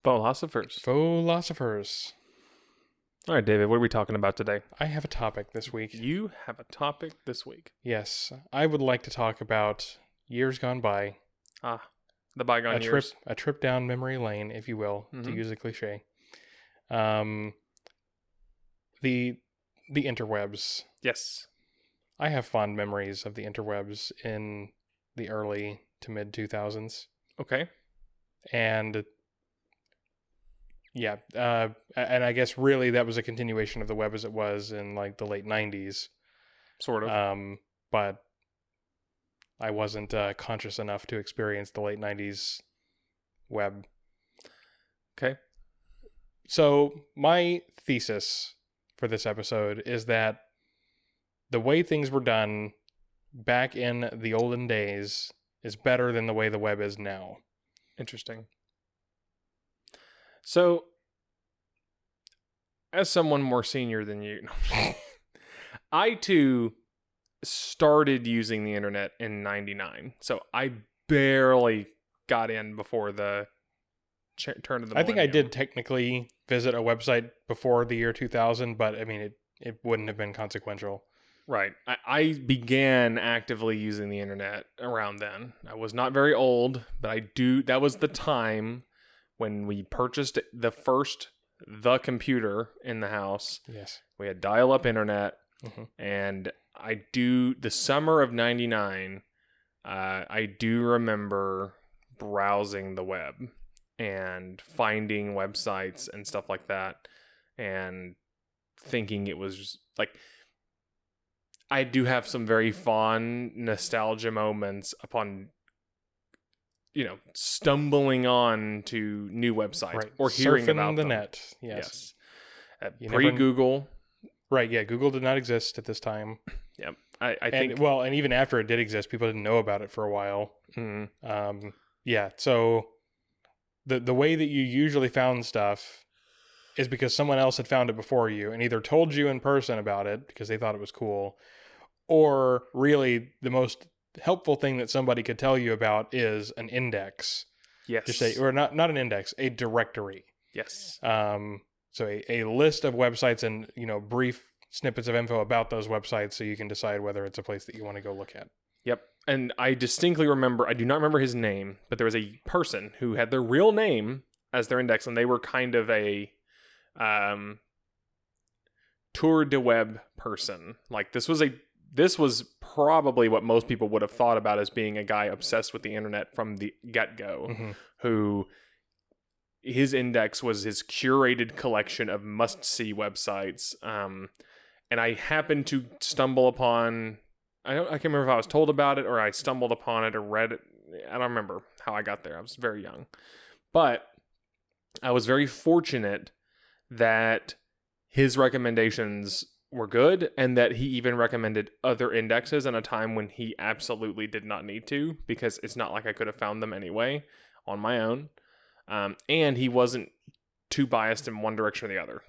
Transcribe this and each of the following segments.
Philosophers. Philosophers. All right, David, what are we talking about today? I have a topic this week. You have a topic this week. Yes, I would like to talk about years gone by. The bygone years. A trip down memory lane, if you will, to use a cliche. The interwebs. Yes. I have fond memories of the interwebs in the early to mid 2000s. Okay. And yeah, and I guess really that was a continuation of the web as it was in like the late 90s. Sort of. But I wasn't conscious enough to experience the late 90s web. Okay. So my thesis for this episode is that the way things were done back in the olden days is better than the way the web is now. Interesting. So, as someone more senior than you, I too started using the internet in '99. So I barely got in before the turn of the millennium. I think I did technically visit a website before the year 2000, but I mean, it wouldn't have been consequential. Right. I began actively using the internet around then. I was not very old, but that was the time when we purchased the computer in the house. Yes. We had dial-up internet, and the summer of '99, I do remember browsing the web and finding websites and stuff like that, and thinking it was like, I do have some very fond nostalgia moments upon, stumbling on to new websites or hearing Surfing about the them. net. Yes. Pre-Google. Right. Yeah. Google did not exist at this time. Yep. I think. And even after it did exist, people didn't know about it for a while. Yeah. So the way that you usually found stuff is because someone else had found it before you and either told you in person about it because they thought it was cool, or really the most helpful thing that somebody could tell you about is an index. Yes. Or not an index, a directory. Yes. So a list of websites and, brief snippets of info about those websites so you can decide whether it's a place that you want to go look at. Yep. And I distinctly remember, I do not remember his name, but there was a person who had their real name as their index, and they were kind of a tour de web person. Like this was probably what most people would have thought about as being a guy obsessed with the internet from the get-go, who his index was his curated collection of must-see websites. And I happened to stumble upon, I can't remember if I was told about it or I stumbled upon it or read it. I don't remember how I got there. I was very young. But I was very fortunate that his recommendations were good and that he even recommended other indexes in a time when he absolutely did not need to, because it's not like I could have found them anyway on my own. And he wasn't too biased in one direction or the other.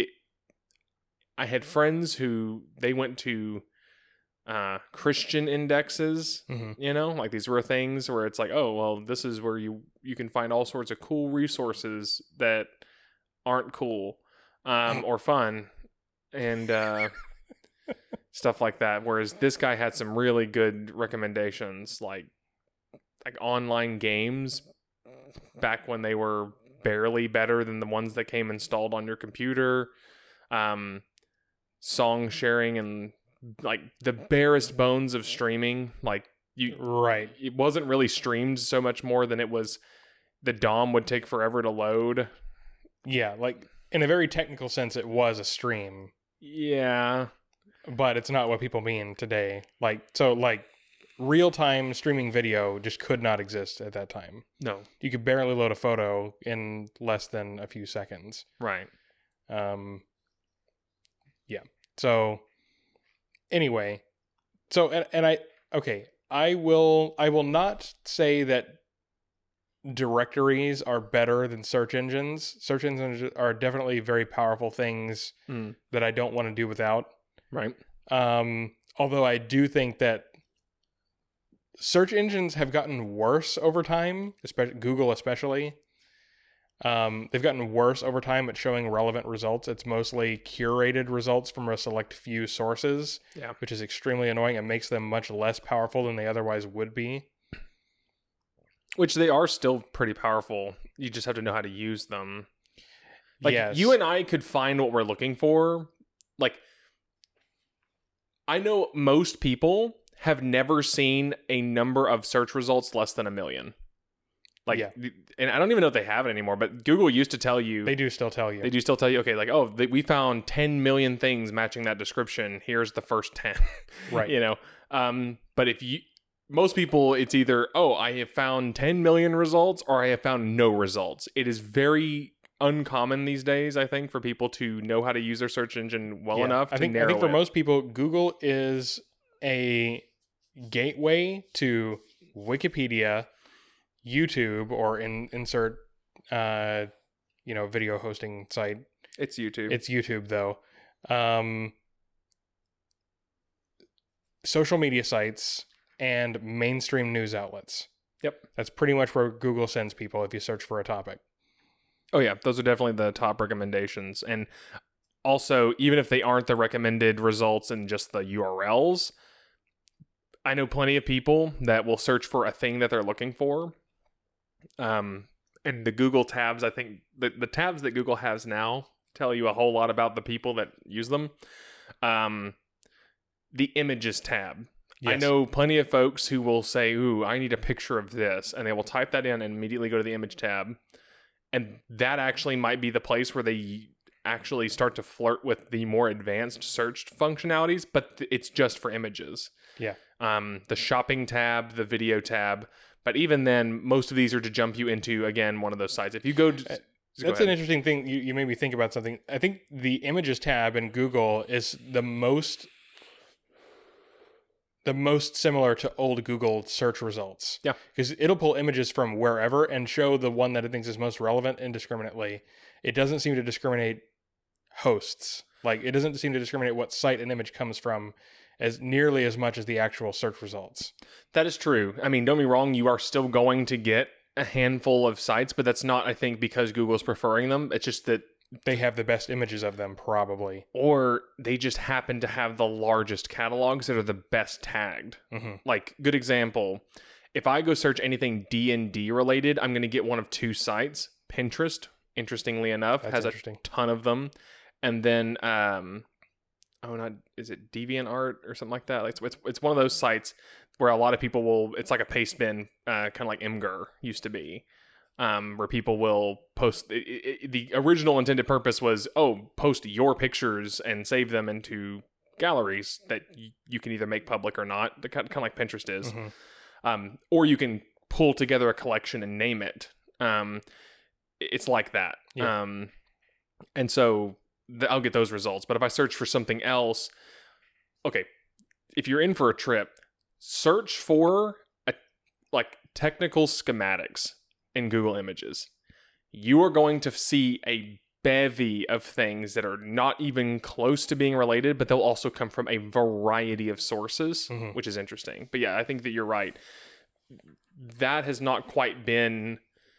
I had friends who they went to Christian indexes, like these were things where it's like, oh, well, this is where you can find all sorts of cool resources that aren't cool or fun and stuff like that. Whereas this guy had some really good recommendations, like online games back when they were barely better than the ones that came installed on your computer, song sharing, and like the barest bones of streaming. It wasn't really streamed so much more than it was the DOM would take forever to load. Yeah, like in a very technical sense, it was a stream. Yeah. But it's not what people mean today. Real-time streaming video just could not exist at that time. No. You could barely load a photo in less than a few seconds. Right. Yeah. So, anyway. I will not say that directories are better than search engines. Search engines are definitely very powerful things that I don't want to do without. Right. Although I do think that search engines have gotten worse over time, especially Google especially. They've gotten worse over time at showing relevant results. It's mostly curated results from a select few sources, which is extremely annoying. It makes them much less powerful than they otherwise would be. Which they are still pretty powerful. You just have to know how to use them. Like, yes. You and I could find what we're looking for. Like, I know most people have never seen a number of search results less than 1 million. Like, and I don't even know if they have it anymore, but Google used to tell you. They do still tell you. They do still tell you, okay, like, we found 10 million things matching that description. Here's the first 10. Right. You know? But most people, it's either, I have found 10 million results or I have found no results. It is very uncommon these days, I think, for people to know how to use their search engine well enough to narrow it. I think for most people, Google is a gateway to Wikipedia, YouTube, or insert video hosting site. It's YouTube. It's YouTube though. Social media sites and mainstream news outlets. Yep. That's pretty much where Google sends people if you search for a topic. Oh yeah, those are definitely the top recommendations. And also, even if they aren't the recommended results in just the URLs, I know plenty of people that will search for a thing that they're looking for. And the Google tabs, I think the tabs that Google has now tell you a whole lot about the people that use them. The images tab. Yes. I know plenty of folks who will say, ooh, I need a picture of this. And they will type that in and immediately go to the image tab. And that actually might be the place where they actually start to flirt with the more advanced search functionalities, but it's just for images. Yeah. The shopping tab, the video tab. But even then, most of these are to jump you into, again, one of those sites. If you go... That's an interesting thing. You made me think about something. I think the images tab in Google is the most similar to old Google search results. Yeah. Because it'll pull images from wherever and show the one that it thinks is most relevant indiscriminately. It doesn't seem to discriminate hosts. Like, it doesn't seem to discriminate what site an image comes from as nearly as much as the actual search results. That is true. I mean, don't be wrong, you are still going to get a handful of sites, but that's not, I think, because Google's preferring them. It's just that they have the best images of them, probably. Or they just happen to have the largest catalogs that are the best tagged. Mm-hmm. Like, good example, if I go search anything D&D related, I'm going to get one of two sites. Pinterest, interestingly enough, has a ton of them. And then, is it DeviantArt or something like that? It's one of those sites where a lot of people will, it's like a paste bin, kind of like Imgur used to be. Where people will post, the original intended purpose was, post your pictures and save them into galleries that you can either make public or not, kind of like Pinterest is. Mm-hmm. Or you can pull together a collection and name it. It's like that. Yeah. And so I'll get those results. But if I search for something else, okay, if you're in for a trip, search for technical schematics in Google Images. You are going to see a bevy of things that are not even close to being related, but they'll also come from a variety of sources, mm-hmm. which is interesting. But yeah, I think that you're right. That has not quite been...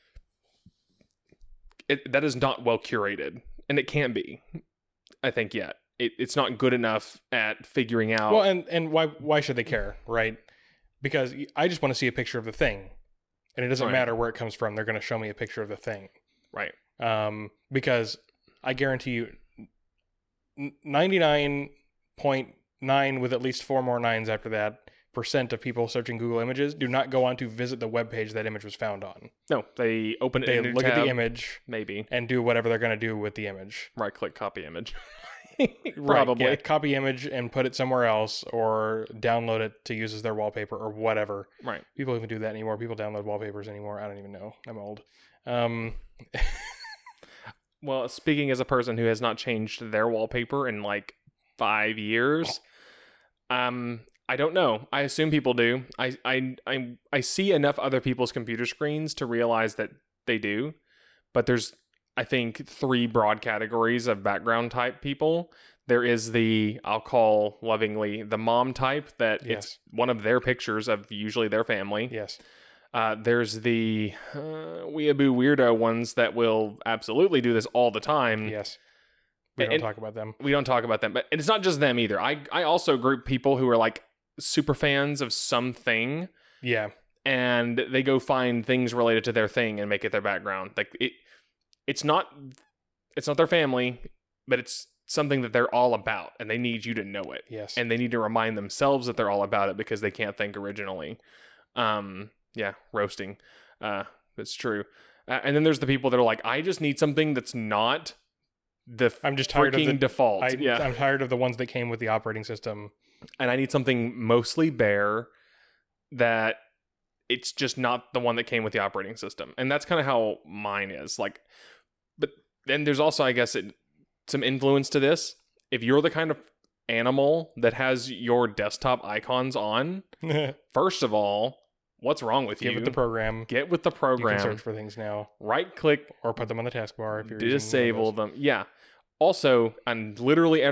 that is not well curated, and it can't be, I think, yet. It's not good enough at figuring out... Well, and why should they care, right? Because I just want to see a picture of the thing. And it doesn't matter where it comes from. They're going to show me a picture of the thing. Right. Because I guarantee you 99.9 with at least 4 more nines after that % of people searching Google Images do not go on to visit the webpage that image was found on. No, they open it. They look at the image, maybe, and do whatever they're going to do with the image. Right click, copy image. Probably. Right, yeah, copy image and put it somewhere else, or download it to use as their wallpaper or whatever. Right. People even do that anymore. People download wallpapers anymore. I don't even know. I'm old. Well, speaking as a person who has not changed their wallpaper in 5 years, I don't know. I assume people do. I see enough other people's computer screens to realize that they do, but there's, I think, 3 broad categories of background type people. There is I'll call lovingly the mom type, that yes. It's one of their pictures of usually their family. Yes. There's the weeaboo weirdo ones that will absolutely do this all the time. Yes. We don't talk about them. We don't talk about them. But it's not just them either. I also group people who are like super fans of something. Yeah. And they go find things related to their thing and make it their background. Like it's not their family, but it's something that they're all about, and they need you to know it. Yes. And they need to remind themselves that they're all about it because they can't think originally. Yeah, roasting. That's true. And then there's the people that are like, I just need something that's not I'm just tired of the default. I'm tired of the ones that came with the operating system. And I need something mostly bare that it's just not the one that came with the operating system. And that's kind of how mine is. Like, but then there's also, I guess, some influence to this. If you're the kind of animal that has your desktop icons on, first of all, what's wrong with you? Get with the program. Get with the program. You can search for things now. Right click. Or put them on the taskbar if you're disable them. Yeah. Also, and literally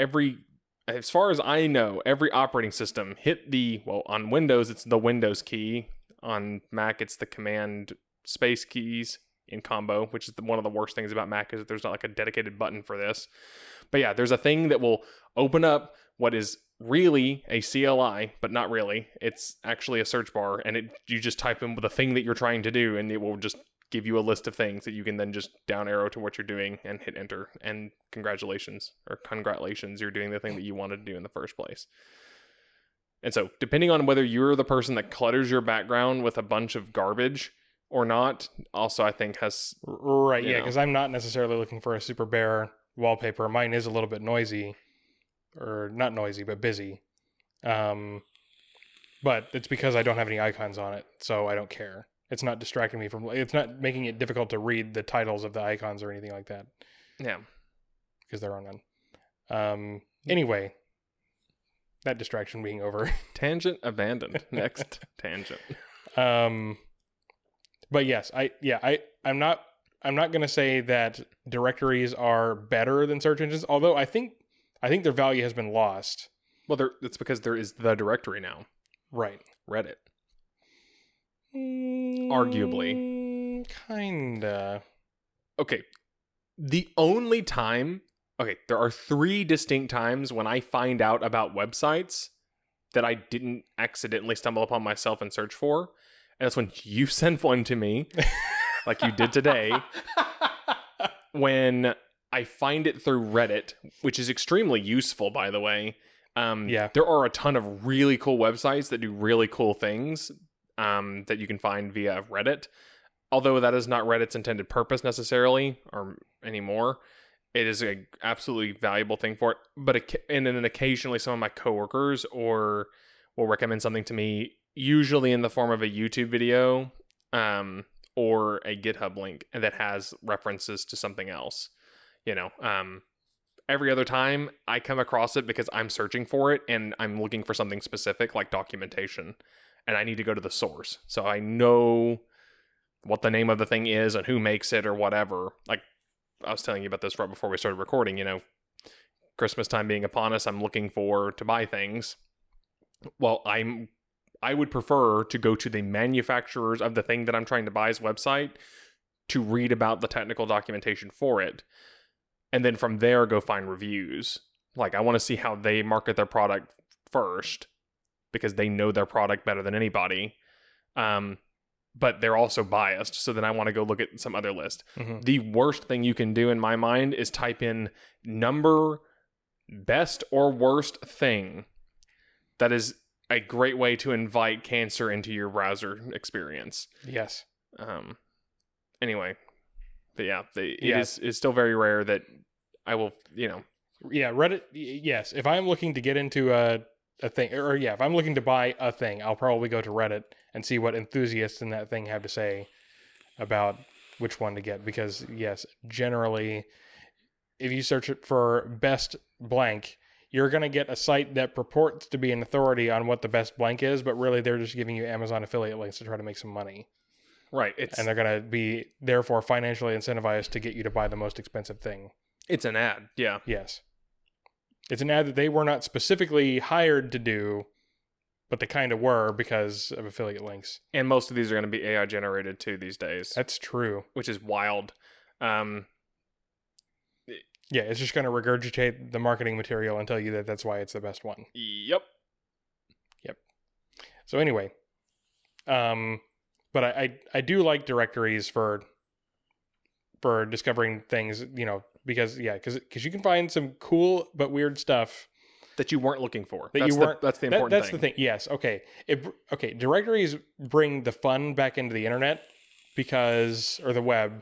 as far as I know, every operating system hit on Windows, it's the Windows key. On Mac, it's the Command space keys in combo, which is one of the worst things about Mac is that there's not like a dedicated button for this. But yeah, there's a thing that will open up what is really a CLI, but not really. It's actually a search bar, and you just type in the thing that you're trying to do, and it will just give you a list of things that you can then just down arrow to what you're doing and hit enter. And congratulations, you're doing the thing that you wanted to do in the first place. And so, depending on whether you're the person that clutters your background with a bunch of garbage or not, also I think has... Right, yeah, because I'm not necessarily looking for a super bare wallpaper. Mine is a little bit noisy. Or not noisy, but busy. But it's because I don't have any icons on it, so I don't care. It's not distracting me it's not making it difficult to read the titles of the icons or anything like that. Yeah. Because there are none. Anyway... That distraction being over. Tangent abandoned. Next tangent. But yes, I'm not going to say that directories are better than search engines, although I think their value has been lost. Well, it's because there is the directory now. Right. Reddit. Arguably. Kinda. Okay. The only time... Okay, there are 3 distinct times when I find out about websites that I didn't accidentally stumble upon myself and search for. And that's when you sent one to me, like you did today, when I find it through Reddit, which is extremely useful, by the way. There are a ton of really cool websites that do really cool things that you can find via Reddit. Although that is not Reddit's intended purpose necessarily, or anymore. It is an absolutely valuable thing for it. But and then occasionally some of my coworkers will recommend something to me, usually in the form of a YouTube video or a GitHub link that has references to something else. Every other time I come across it because I'm searching for it and I'm looking for something specific like documentation, and I need to go to the source. So I know what the name of the thing is and who makes it or whatever. Like, I was telling you about this right before we started recording, Christmas time being upon us, I'm looking to buy things. Well, I would prefer to go to the manufacturers of the thing that I'm trying to buy's website to read about the technical documentation for it. And then from there, go find reviews. Like, I want to see how they market their product first because they know their product better than anybody. But they're also biased, so then I want to go look at some other list. Mm-hmm. The worst thing you can do in my mind is type in number best or worst thing. That is a great way to invite cancer into your browser experience. Yes. Anyway, but yeah, it is still very rare that I will, Yeah, Reddit, yes. If I'm looking to get into a thing, if I'm looking to buy a thing, I'll probably go to Reddit and see what enthusiasts in that thing have to say about which one to get. Because, yes, generally, if you search it for best blank, you're going to get a site that purports to be an authority on what the best blank is, but really they're just giving you Amazon affiliate links to try to make some money. Right. And they're going to be, therefore, financially incentivized to get you to buy the most expensive thing. It's an ad, yeah. Yes. It's an ad that they were not specifically hired to do, but they kind of were because of affiliate links. And most of these are going to be AI generated too these days. That's true. Which is wild. Yeah, it's just going to regurgitate the marketing material and tell you that that's why it's the best one. Yep. So anyway, but I do like directories for discovering things, because you can find some cool but weird stuff that you weren't looking for. That's the important thing. That's the thing. Yes. Okay. Directories bring the fun back into the internet or the web,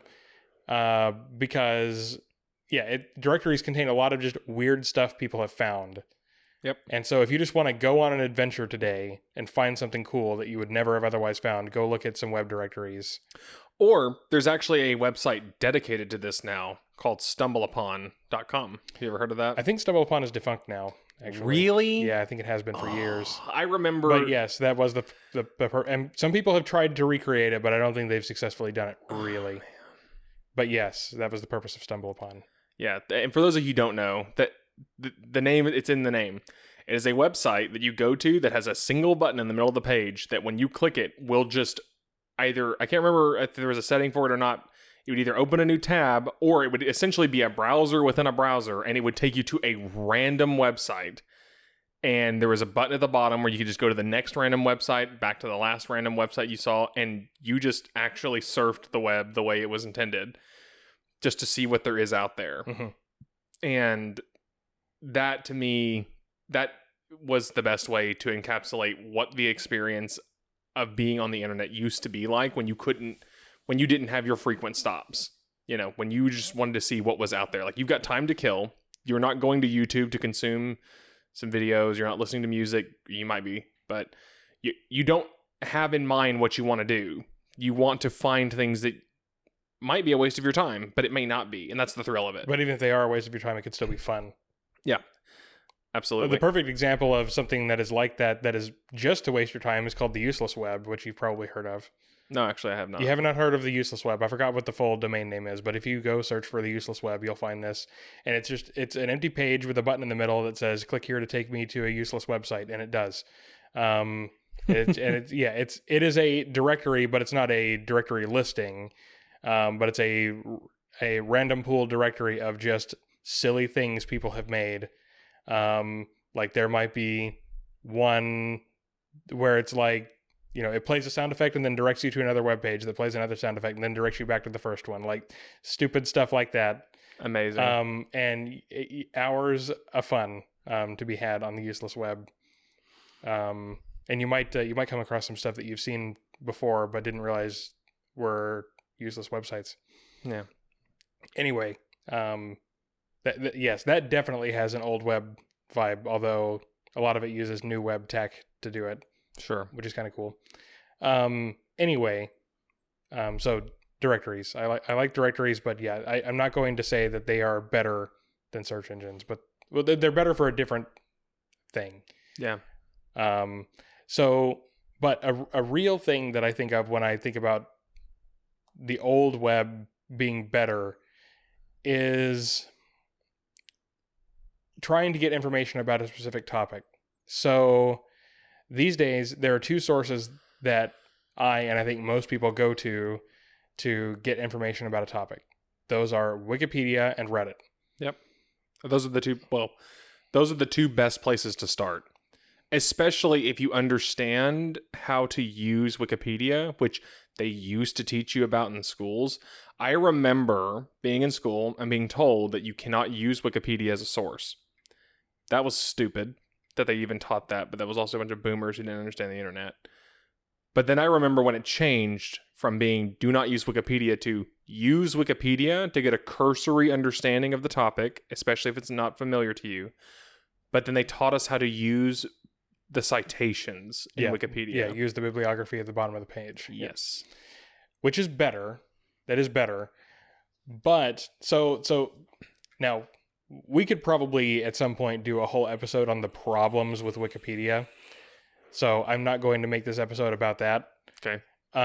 because directories contain a lot of just weird stuff people have found. Yep. And so if you just want to go on an adventure today and find something cool that you would never have otherwise found, go look at some web directories. Or there's actually a website dedicated to this now called stumbleupon.com. Have you ever heard of that? I think StumbleUpon is defunct now, actually. Really? Yeah, I think it has been for years. I remember. But yes, that was and some people have tried to recreate it, but I don't think they've successfully done it, really. But yes, that was the purpose of StumbleUpon. Yeah, and for those of you who don't know, that the name, it's in the name. It is a website that you go to that has a single button in the middle of the page that when you click it will just either, I can't remember if there was a setting for it or not, it would either open a new tab or it would essentially be a browser within a browser, and it would take you to a random website. And there was a button at the bottom where you could just go to the next random website, back to the last random website you saw, and you just actually surfed the web the way it was intended, just to see what there is out there. Mm-hmm. And that, to me, that was the best way to encapsulate what the experience of being on the internet used to be like when you didn't have your frequent stops. When you just wanted to see what was out there. Like, you've got time to kill. You're not going to YouTube to consume some videos. You're not listening to music. You might be, but you don't have in mind what you want to do. You want to find things that might be a waste of your time, but it may not be. And that's the thrill of it. But even if they are a waste of your time, it could still be fun. Yeah, absolutely. The perfect example of something that is like that is just to waste your time, is called the useless web, which you've probably heard of. No, actually, I have not. You have not heard of the useless web. I forgot what the full domain name is, but if you go search for the useless web, you'll find this. And it's an empty page with a button in the middle that says, click here to take me to a useless website. And it does. It is a directory, but it's not a directory listing. But it's a random pool directory of just silly things people have made. Like there might be one where it's like, it plays a sound effect and then directs you to another web page that plays another sound effect and then directs you back to the first one. Like stupid stuff like that. Amazing. And hours of fun to be had on the useless web. And you might come across some stuff that you've seen before but didn't realize were useless websites. Yeah. Anyway, yes, that definitely has an old web vibe, although a lot of it uses new web tech to do it. Sure. Which is kind of cool. Anyway, so directories. I like directories, but yeah, I'm not going to say that they are better than search engines, but they're better for a different thing. Yeah. But a real thing that I think of when I think about the old web being better is trying to get information about a specific topic. So these days, there are two sources that I think most people go to get information about a topic. Those are Wikipedia and Reddit. Yep. Those are the two best places to start. Especially if you understand how to use Wikipedia, which they used to teach you about in schools. I remember being in school and being told that you cannot use Wikipedia as a source. That was stupid that they even taught that, but that was also a bunch of boomers who didn't understand the internet. But then I remember when it changed from being do not use Wikipedia to use Wikipedia to get a cursory understanding of the topic, especially if it's not familiar to you. But then they taught us how to use the citations in Wikipedia. Yeah, use the bibliography at the bottom of the page. Yes. Which is better. That is better. But so now we could probably at some point do a whole episode on the problems with Wikipedia. So I'm not going to make this episode about that. Okay.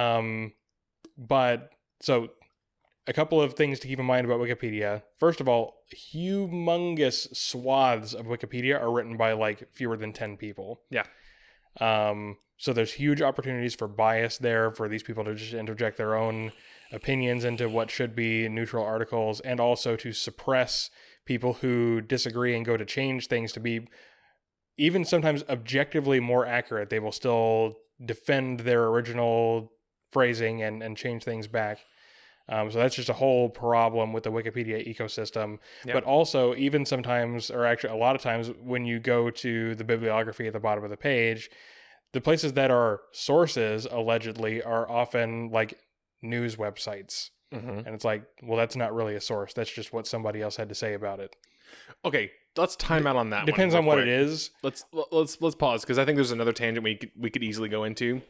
But so a couple of things to keep in mind about Wikipedia. First of all, humongous swaths of Wikipedia are written by like fewer than 10 people. Yeah. So there's huge opportunities for bias there, for these people to just interject their own opinions into what should be neutral articles, and also to suppress people who disagree and go to change things to be even sometimes objectively more accurate. They will still defend their original phrasing and change things back. So that's just a whole problem with the Wikipedia ecosystem. Yep. But also, even sometimes, or actually a lot of times, when you go to the bibliography at the bottom of the page, the places that are sources, allegedly, are often like news websites. And it's like, well, that's not really a source. That's just what somebody else had to say about it. Okay, let's time out on that. Depends on what it is. Let's pause, because I think there's another tangent we could easily go into.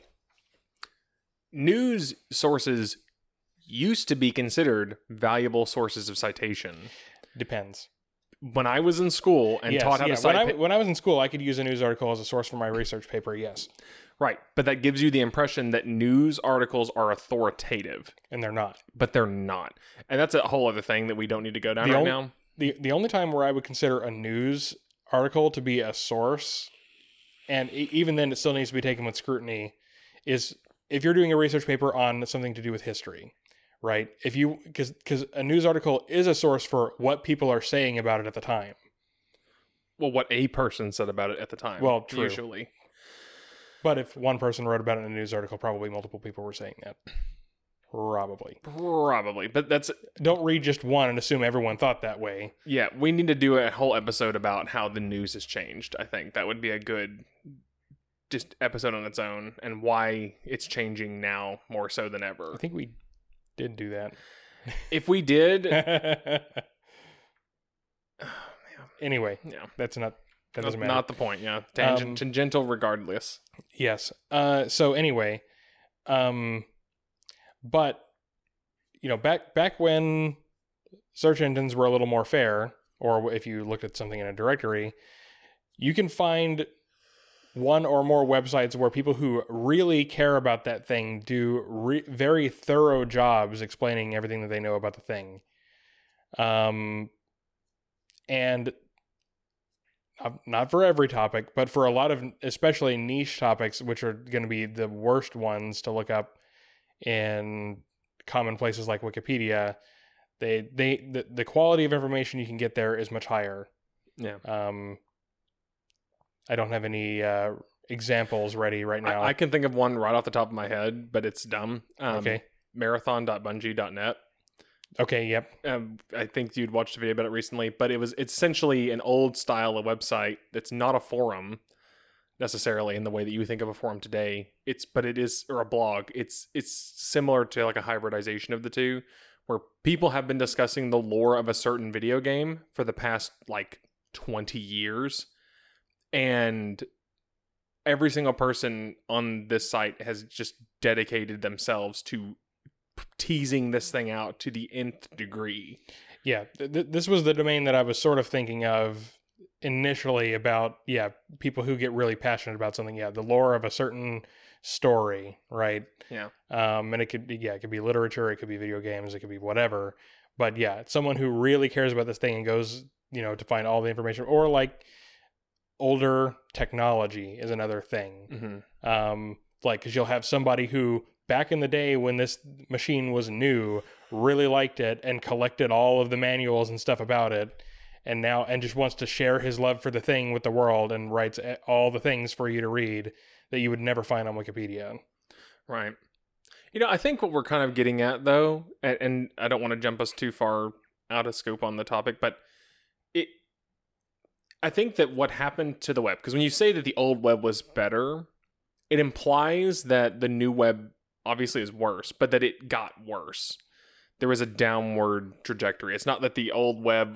News sources used to be considered valuable sources of citation. Depends. When I was in school and taught how to cite... When I was in school, I could use a news article as a source for my research paper, yes. Right, but that gives you the impression that news articles are authoritative. And they're not. But they're not. And that's a whole other thing that we don't need to go down right now. The only time where I would consider a news article to be a source, and even then it still needs to be taken with scrutiny, is if you're doing a research paper on something to do with history. Right? Because a news article is a source for what people are saying about it at the time. Well, what a person said about it at the time. Well, true. Usually. But if one person wrote about it in a news article, probably multiple people were saying that. Probably. But that's... Don't read just one and assume everyone thought that way. Yeah, we need to do a whole episode about how the news has changed. I think that would be a good just episode on its own, and why it's changing now more so than ever. I think we did do that. If we did... Anyway, yeah, that doesn't matter. Not the point, yeah. Tangential regardless. Yes. So anyway, but back when search engines were a little more fair, or if you looked at something in a directory, you can find one or more websites where people who really care about that thing do very thorough jobs explaining everything that they know about the thing. And not for every topic, but for a lot of especially niche topics, which are going to be the worst ones to look up in common places like Wikipedia, the quality of information you can get there is much higher. Yeah. I don't have any examples ready right now. I can think of one right off the top of my head, but it's dumb. Okay. Marathon.bungie.net. Okay, yep. I think you'd watched a video about it recently, but it's essentially an old style of website that's not a forum necessarily in the way that you think of a forum today. Or a blog. It's similar to like a hybridization of the two, where people have been discussing the lore of a certain video game for the past like 20 years. And every single person on this site has just dedicated themselves to teasing this thing out to the nth degree. Yeah, this was the domain that I was sort of thinking of initially about, people who get really passionate about something. Yeah, the lore of a certain story, right? Yeah. And it could be literature, it could be video games, it could be whatever. But yeah, someone who really cares about this thing and goes, to find all the information, or like older technology is another thing. Mm-hmm. Because you'll have somebody who back in the day when this machine was new really liked it and collected all of the manuals and stuff about it, and just wants to share his love for the thing with the world and writes all the things for you to read that you would never find on Wikipedia. Right. I think what we're kind of getting at, though, and I don't want to jump us too far out of scope on the topic, but I think that what happened to the web, because when you say that the old web was better, it implies that the new web obviously is worse, but that it got worse. There was a downward trajectory. It's not that the old web,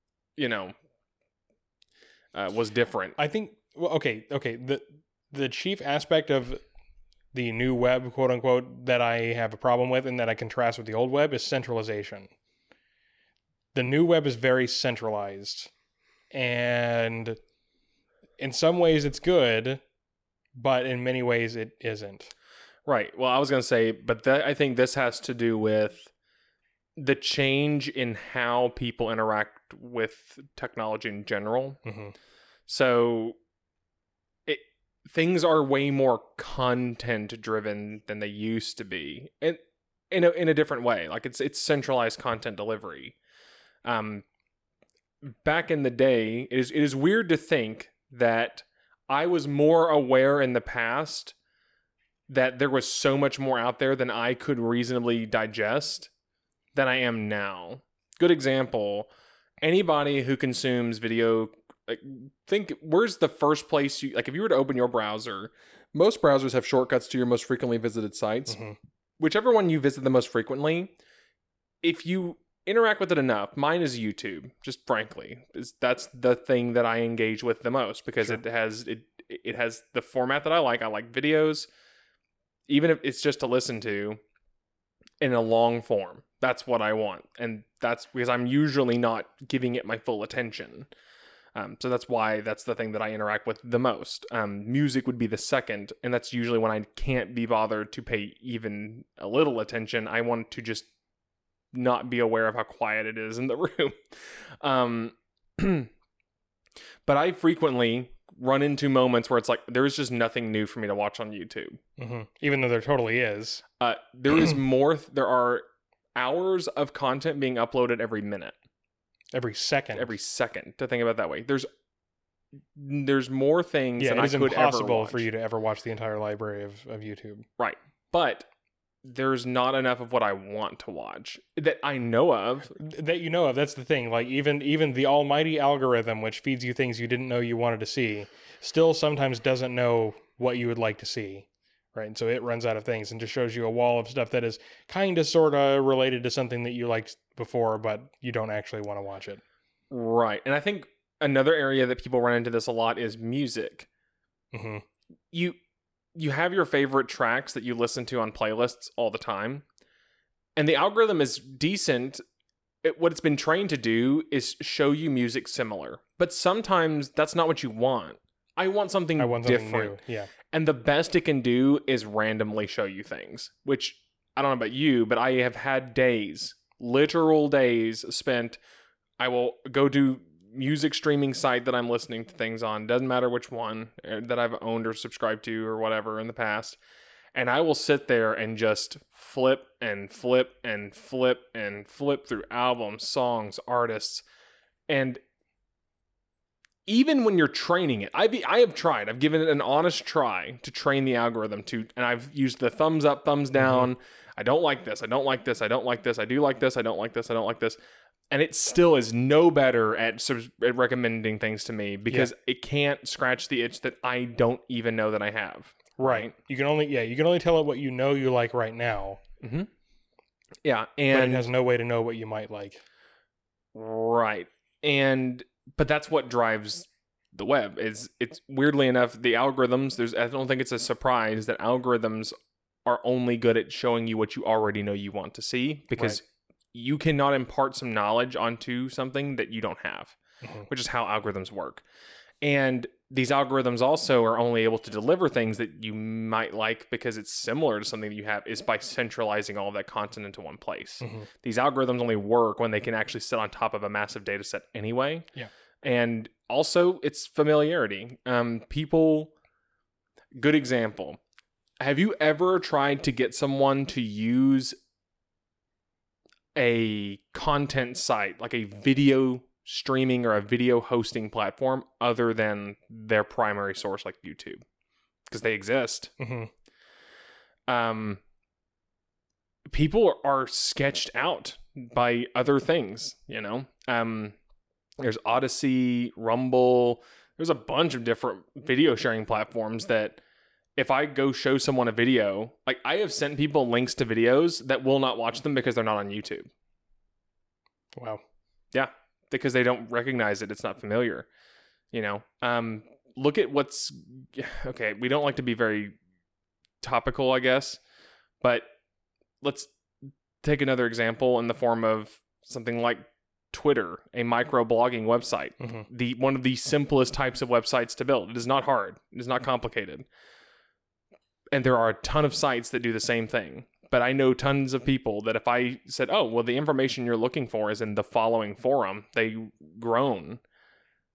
was different. I think, okay. The chief aspect of the new web, quote unquote, that I have a problem with and that I contrast with the old web is centralization. The new web is very centralized. And in some ways it's good, but in many ways it isn't. Right. Well, I was going to say, but I think this has to do with the change in how people interact with technology in general. Mm-hmm. So things are way more content driven than they used to be, and in a different way. Like it's centralized content delivery. Back in the day, it is weird to think that I was more aware in the past that there was so much more out there than I could reasonably digest than I am now. Good example, anybody who consumes video, like, think, where's the first place you, like, if you were to open your browser, most browsers have shortcuts to your most frequently visited sites. Mm-hmm. Whichever one you visit the most frequently, if you interact with it enough, mine is YouTube, just frankly. That's the thing that I engage with the most, because sure. it has the format that I like. I like videos, even if it's just to listen to in a long form. That's what I want. And that's because I'm usually not giving it my full attention. So that's why that's the thing that I interact with the most. Music would be the second, and that's usually when I can't be bothered to pay even a little attention. I want to just not be aware of how quiet it is in the room. But I frequently run into moments where it's like, there is just nothing new for me to watch on YouTube. Mm-hmm. Even though there totally is. There is more. There are hours of content being uploaded every minute. Every second, to think about it that way. There's more things than I could ever watch. It is impossible for you to ever watch the entire library of YouTube. Right. But there's not enough of what I want to watch that I know of. That you know of. That's the thing. Like, even the almighty algorithm, which feeds you things you didn't know you wanted to see, still sometimes doesn't know what you would like to see. Right. And so it runs out of things and just shows you a wall of stuff that is kind of sort of related to something that you liked before, but you don't actually want to watch it. Right. And I think another area that people run into this a lot is music. Mm-hmm. You have your favorite tracks that you listen to on playlists all the time, and the algorithm is decent. What it's been trained to do is show you music similar, but sometimes that's not what you want. I want something different. New. Yeah. And the best it can do is randomly show you things, which I don't know about you, but I have had days, literal days spent. I will go to music streaming site that I'm listening to things on, doesn't matter which one that I've owned or subscribed to or whatever in the past, and I will sit there and just flip and flip and flip and flip through albums, songs, artists. And even when you're training it, I have tried. I've given it an honest try to train the algorithm and I've used the thumbs up, thumbs down. Mm-hmm. I don't like this. I don't like this. I don't like this. I do like this. I don't like this. I don't like this. And it still is no better at recommending things to me because it can't scratch the itch that I don't even know that I have. Right. You can only tell it what you know you like right now. Mm-hmm. Yeah. But it has no way to know what you might like. Right. But that's what drives the web. It's weirdly enough, the algorithms, I don't think it's a surprise that algorithms are only good at showing you what you already know you want to see, because you cannot impart some knowledge onto something that you don't have, which is how algorithms work. And these algorithms also are only able to deliver things that you might like because it's similar to something that you have, is by centralizing all of that content into one place. Mm-hmm. These algorithms only work when they can actually sit on top of a massive data set anyway. Yeah. And also it's familiarity. Good example. Have you ever tried to get someone to use a content site, like a video streaming or a video hosting platform, other than their primary source like YouTube? Because they exist. Mm-hmm. People are sketched out by other things, you know? There's Odyssey, Rumble. There's a bunch of different video sharing platforms that if I go show someone a video, like I have sent people links to videos that will not watch them because they're not on YouTube. Wow. Yeah. Because they don't recognize it. It's not familiar, you know? Look at okay. We don't like to be very topical, I guess, but let's take another example in the form of something like Twitter, a microblogging website. Mm-hmm. One of the simplest types of websites to build. It is not hard. It is not complicated. And there are a ton of sites that do the same thing. But I know tons of people that if I said, oh, well, the information you're looking for is in the following forum, they groan.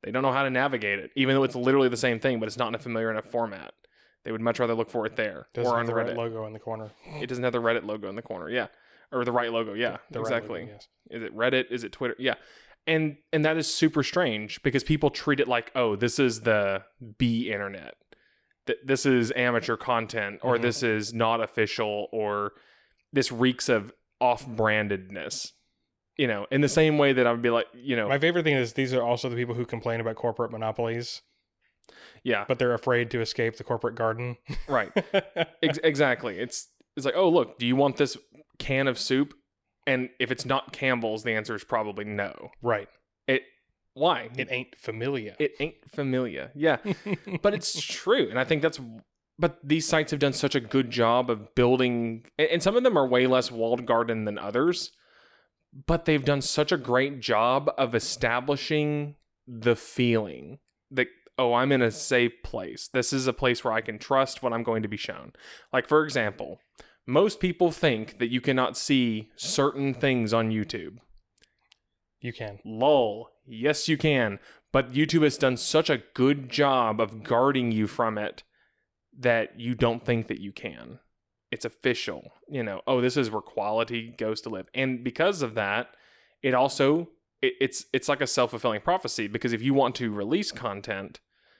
They don't know how to navigate it, even though it's literally the same thing, but it's not in a familiar enough format. They would much rather look for it there Doesn't or have on the Reddit. right logo in the corner. It doesn't have the Reddit logo in the corner, yeah, or the right logo, yeah, The exactly. right logo, yes. Is it Reddit? Is it Twitter? Yeah, and that is super strange because people treat it like, oh, this is the B internet, this is amateur content, or this is not official, or this reeks of off-brandedness. You know, in the same way that I would be like, you know, My favorite thing is these are also the people who complain about corporate monopolies, yeah, but they're afraid to escape the corporate garden. right. Exactly. It's like, oh, look, do you want this can of soup? And if it's not Campbell's, the answer is probably no. Right. Why? It ain't familiar. It ain't familiar. Yeah. But it's true. And I think but these sites have done such a good job of building, and some of them are way less walled garden than others, but they've done such a great job of establishing the feeling that, oh, I'm in a safe place. This is a place where I can trust what I'm going to be shown. Like, for example, most people think that you cannot see certain things on YouTube. You can. Lol. Yes, you can. But YouTube has done such a good job of guarding you from it that you don't think that you can. It's official. You know, oh, this is where quality goes to live. And because of that, it also, it's like a self-fulfilling prophecy, because if you want to release content,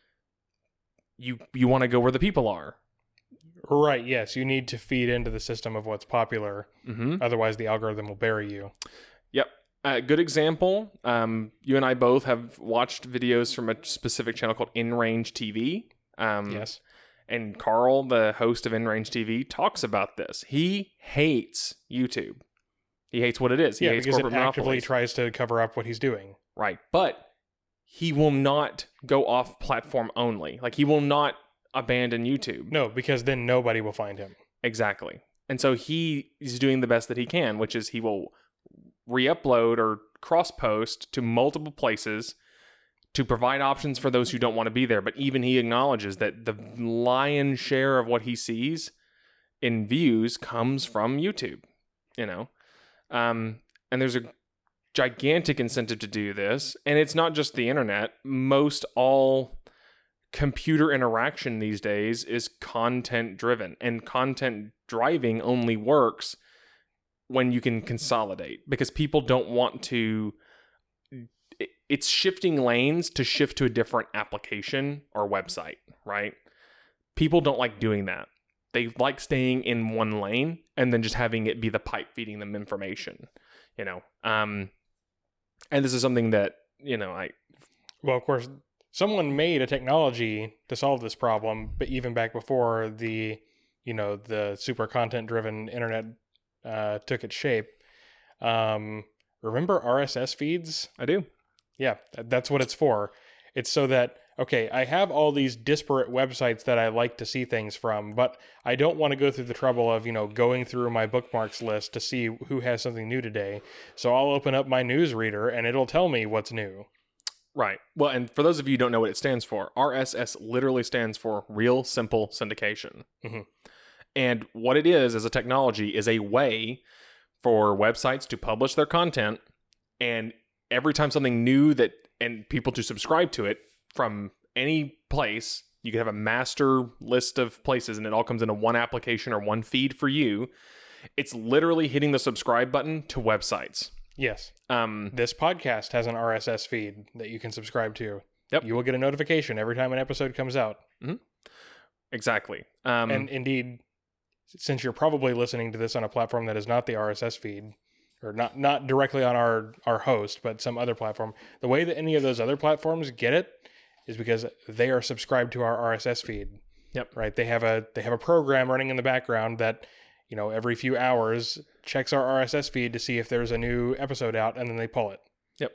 you want to go where the people are. Right, yes. You need to feed into the system of what's popular. Mm-hmm. Otherwise, the algorithm will bury you. Yep. Good example. You and I both have watched videos from a specific channel called InRange TV. Yes. And Carl, the host of InRange TV, talks about this. He hates YouTube. He hates what it is. He hates because corporate it actively monopolies. tries to cover up what he's doing. Right. But he will not go off platform only. Like, he will not abandon YouTube. No, because then nobody will find him. Exactly. And so he is doing the best that he can, which is he will re-upload or cross-post to multiple places to provide options for those who don't want to be there. But even he acknowledges that the lion's share of what he sees in views comes from YouTube, you know? And there's a gigantic incentive to do this. And it's not just the internet. Most all computer interaction these days is content driven, and content driving only works when you can consolidate, because people don't want to, it's shifting lanes to shift to a different application or website, right? People don't like doing that. They like staying in one lane and then just having it be the pipe feeding them information, you know? And this is something that, you know, Well, of course, someone made a technology to solve this problem, but even back before the super content driven internet took its shape. Remember RSS feeds? I do. Yeah, that's what it's for. It's so that, okay, I have all these disparate websites that I like to see things from, but I don't want to go through the trouble of, going through my bookmarks list to see who has something new today. So I'll open up my news reader and it'll tell me what's new. Right. Well, and for those of you who don't know what it stands for, RSS literally stands for Real Simple Syndication. Mm-hmm. And what it is as a technology is a way for websites to publish their content, and every time something new and people to subscribe to it from any place, you can have a master list of places and it all comes into one application or one feed for you. It's literally hitting the subscribe button to websites. Yes. This podcast has an RSS feed that you can subscribe to. Yep. You will get a notification every time an episode comes out. Mm-hmm. Exactly. And indeed, since you're probably listening to this on a platform that is not the RSS feed, or not directly on our host, but some other platform, the way that any of those other platforms get it is because they are subscribed to our RSS feed. Yep. Right. They have a program running in the background that, every few hours checks our RSS feed to see if there's a new episode out, and then they pull it. Yep.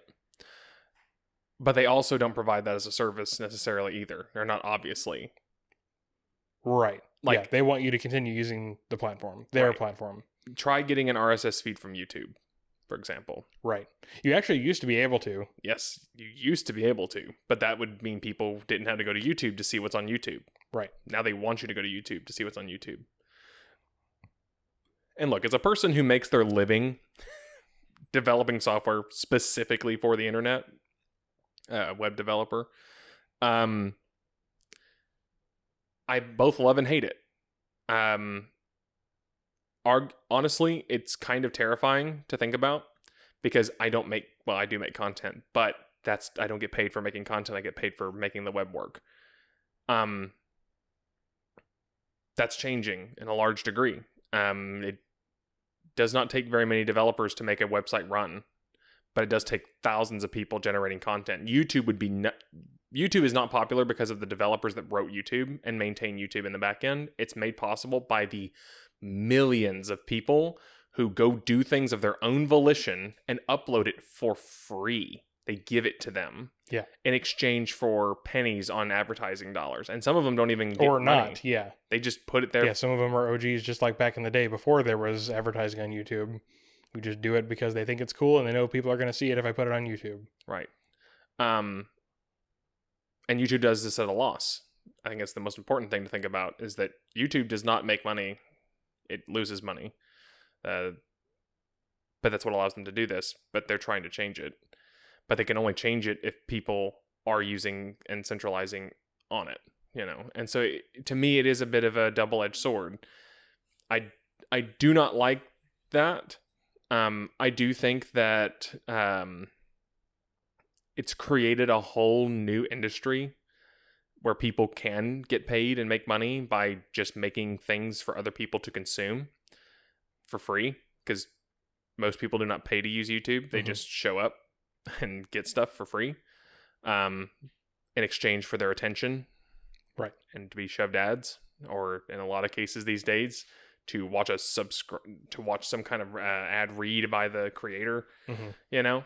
But they also don't provide that as a service necessarily either. They're not obviously. Right. Yeah, they want you to continue using the platform, their platform. Try getting an RSS feed from YouTube, for example. Right. You actually used to be able to. Yes, you used to be able to, but that would mean people didn't have to go to YouTube to see what's on YouTube. Right. Now they want you to go to YouTube to see what's on YouTube. And look, as a person who makes their living developing software specifically for the internet, web developer. I both love and hate it. Honestly, it's kind of terrifying to think about because I do make content, but I don't get paid for making content. I get paid for making the web work. That's changing in a large degree. It does not take very many developers to make a website run, but it does take thousands of people generating content. YouTube is not popular because of the developers that wrote YouTube and maintain YouTube in the back end. It's made possible by the millions of people who go do things of their own volition and upload it for free. They give it to them in exchange for pennies on advertising dollars. And some of them don't even get or money. not. Yeah. They just put it there. Yeah, some of them are OGs just like back in the day before there was advertising on YouTube, who just do it because they think it's cool and they know people are going to see it if I put it on YouTube. Right. And YouTube does this at a loss. I think it's the most important thing to think about is that YouTube does not make money. It loses money. But that's what allows them to do this. But they're trying to change it. But they can only change it if people are using and centralizing on it, And so to me, it is a bit of a double-edged sword. I do not like that. I do think that it's created a whole new industry where people can get paid and make money by just making things for other people to consume for free, because most people do not pay to use YouTube. They just show up and get stuff for free in exchange for their attention, right? And to be shoved ads, or in a lot of cases these days to watch some kind of ad read by the creator, And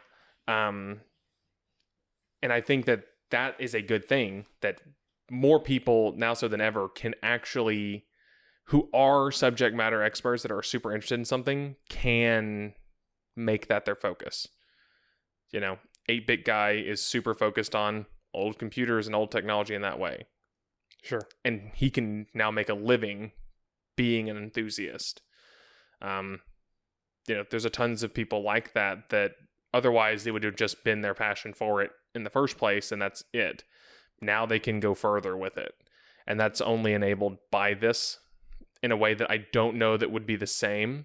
I think that is a good thing, that more people now so than ever can actually, who are subject matter experts that are super interested in something, can make that their focus. 8-bit guy is super focused on old computers and old technology in that way. Sure. And he can now make a living being an enthusiast. There's tons of people like that otherwise they would have just been their passion for it in the first place, and that's it. Now they can go further with it. And that's only enabled by this in a way that I don't know that would be the same.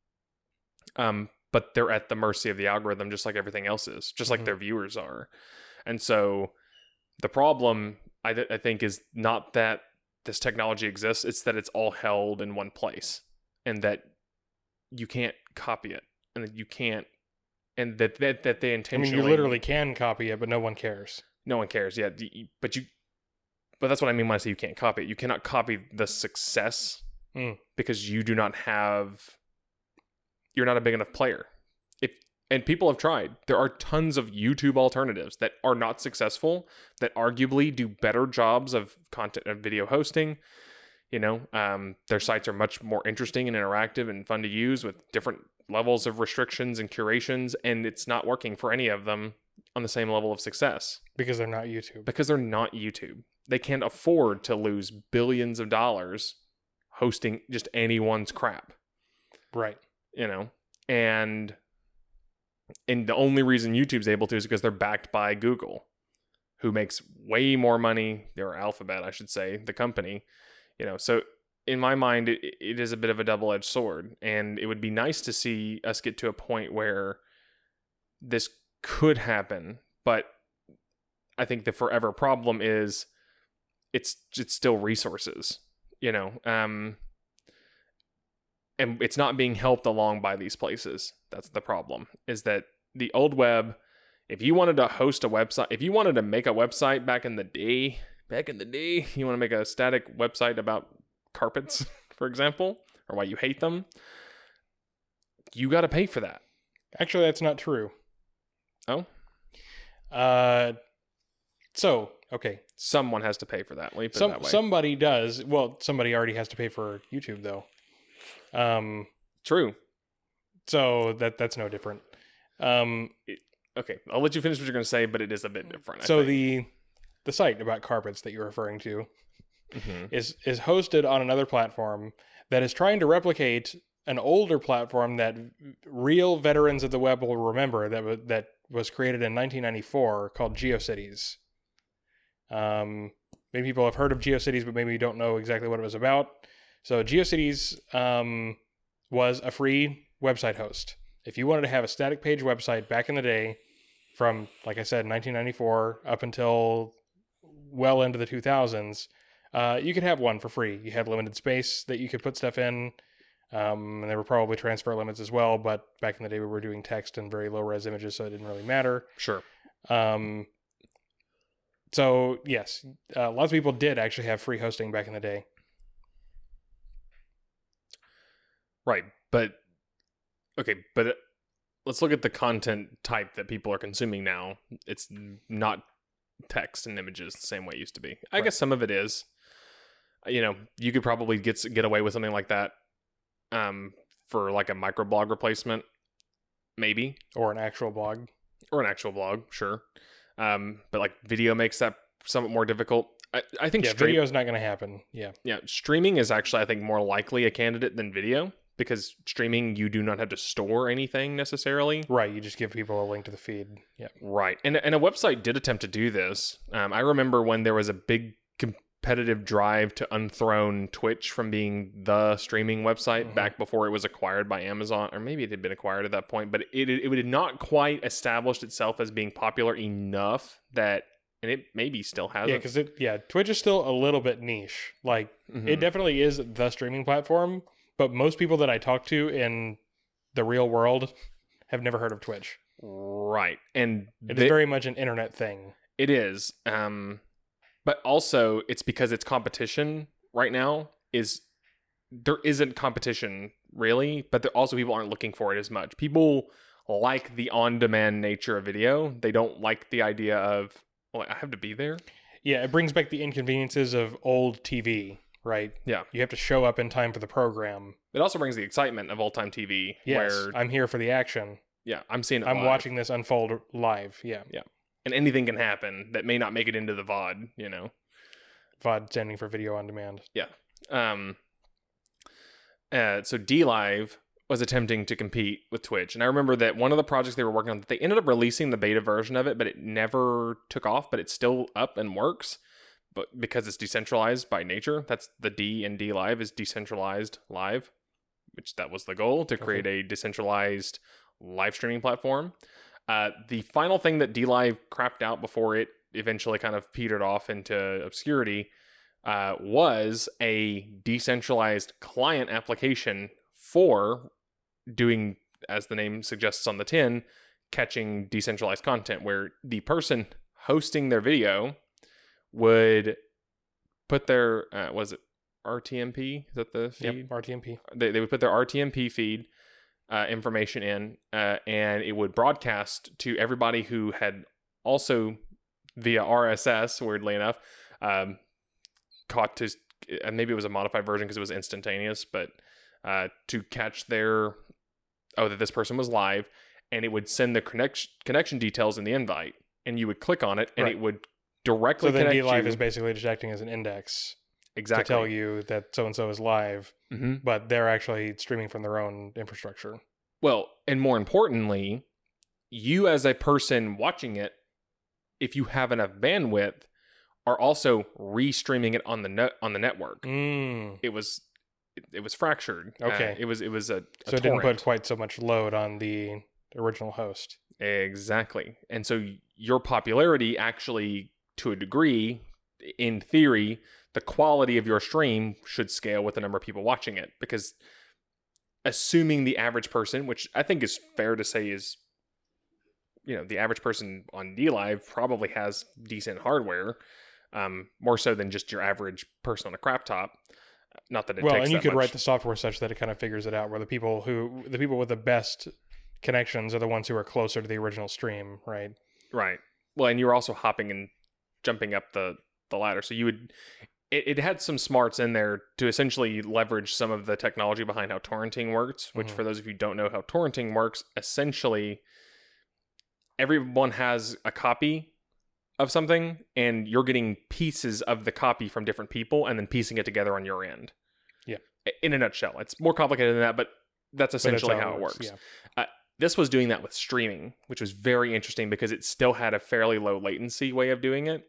But they're at the mercy of the algorithm, just like everything else is, just like their viewers are. And so the problem, I think, is not that this technology exists. It's that it's all held in one place, and that you can't copy it, and that you can't, and that they intentionally. You literally can copy it, but no one cares. No one cares. Yeah, but that's what I mean when I say you can't copy it. You cannot copy the success because you do not have. You're not a big enough player. And people have tried. There are tons of YouTube alternatives that are not successful, that arguably do better jobs of content and video hosting. Their sites are much more interesting and interactive and fun to use with different levels of restrictions and curations, and it's not working for any of them on the same level of success. Because they're not YouTube. Because they're not YouTube. They can't afford to lose billions of dollars hosting just anyone's crap. Right. And the only reason YouTube's able to is because they're backed by Google, who makes way more money, or Alphabet, I should say, the company, so in my mind, it is a bit of a double-edged sword, and it would be nice to see us get to a point where this could happen, but I think the forever problem is it's still resources, and it's not being helped along by these places. That's the problem, is that the old web, if you wanted to host a website, if you wanted to make a website back in the day, you want to make a static website about carpets, for example, or why you hate them, you got to pay for that. Actually, that's not true. Oh? Okay. Someone has to pay for that. Let me put it that way. Somebody does. Well, somebody already has to pay for YouTube, though. True. So that's no different. Okay, I'll let you finish what you're going to say, but it is a bit different. So the site about carpets that you're referring to is hosted on another platform that is trying to replicate an older platform that real veterans of the web will remember, that was created in 1994 called GeoCities. Maybe people have heard of GeoCities, but maybe you don't know exactly what it was about. So GeoCities was a free website host. If you wanted to have a static page website back in the day, from, like I said, 1994 up until well into the 2000s, you could have one for free. You had limited space that you could put stuff in, and there were probably transfer limits as well, but back in the day we were doing text and very low-res images, so it didn't really matter. Sure. So, yes, lots of people did actually have free hosting back in the day. Right, but let's look at the content type that people are consuming now. It's not text and images the same way it used to be. I guess some of it is. You could probably get away with something like that for like a microblog replacement, maybe. Or an actual blog. Sure. But like video makes that somewhat more difficult. I think video is not going to happen. Yeah. Streaming is actually, I think, more likely a candidate than video, because streaming, you do not have to store anything necessarily. Right. You just give people a link to the feed. Yeah. Right. And a website did attempt to do this. I remember when there was a big competitive drive to unthrone Twitch from being the streaming website back before it was acquired by Amazon, or maybe it had been acquired at that point, but it had not quite established itself as being popular enough that, and it maybe still hasn't. Yeah, because Twitch is still a little bit niche. Like, it definitely is the streaming platform, but most people that I talk to in the real world have never heard of Twitch. Right. And it is very much an internet thing. It is. But also, it's because its competition right now there isn't competition really, but also people aren't looking for it as much. People like the on-demand nature of video. They don't like the idea of, well, I have to be there. Yeah, it brings back the inconveniences of old TV, right? Yeah. You have to show up in time for the program. It also brings the excitement of old-time TV. Yes, where, I'm here for the action. Yeah, I'm seeing it I'm live. watching this unfold live, yeah. Yeah. And anything can happen that may not make it into the VOD, VOD standing for video on demand. Yeah. So DLive was attempting to compete with Twitch. And I remember that one of the projects they were working on, they ended up releasing the beta version of it, but it never took off, but it's still up and works. But because it's decentralized by nature, that's the D in DLive is decentralized live, which that was the goal, to create a decentralized live streaming platform. The final thing that DLive crapped out before it eventually kind of petered off into obscurity was a decentralized client application for doing, as the name suggests on the tin, catching decentralized content, where the person hosting their video would put their, was it RTMP? Is that the feed? Yep, RTMP. They would put their RTMP feed information in, and it would broadcast to everybody who had also, via RSS, weirdly enough, caught to, and maybe it was a modified version because it was instantaneous, but to catch their, that this person was live, and it would send the connection details in the invite, and you would click on it, and it would directly connect you. So then DLive is basically just acting as an index. Exactly. To tell you that so-and-so is live, but they're actually streaming from their own infrastructure. Well, and more importantly, you as a person watching it, if you have enough bandwidth, are also restreaming it on the network. It was fractured. Okay. It was a so it torrent. didn't put quite so much load on the original host. Exactly. And so your popularity actually, to a degree, in theory, the quality of your stream should scale with the number of people watching it, because assuming the average person, which I think is fair to say is, the average person on DLive probably has decent hardware, more so than just your average person on a crap top. Not that it takes that much. Well, and you could write the software such that it kind of figures it out, where the people with the best connections are the ones who are closer to the original stream, right? Right. Well, and you were also hopping and jumping up the ladder, so you would. It had some smarts in there to essentially leverage some of the technology behind how torrenting works, which for those of you who don't know how torrenting works, essentially everyone has a copy of something and you're getting pieces of the copy from different people and then piecing it together on your end. Yeah. In a nutshell. It's more complicated than that, but that's essentially how it works. Yeah. This was doing that with streaming, which was very interesting because it still had a fairly low latency way of doing it.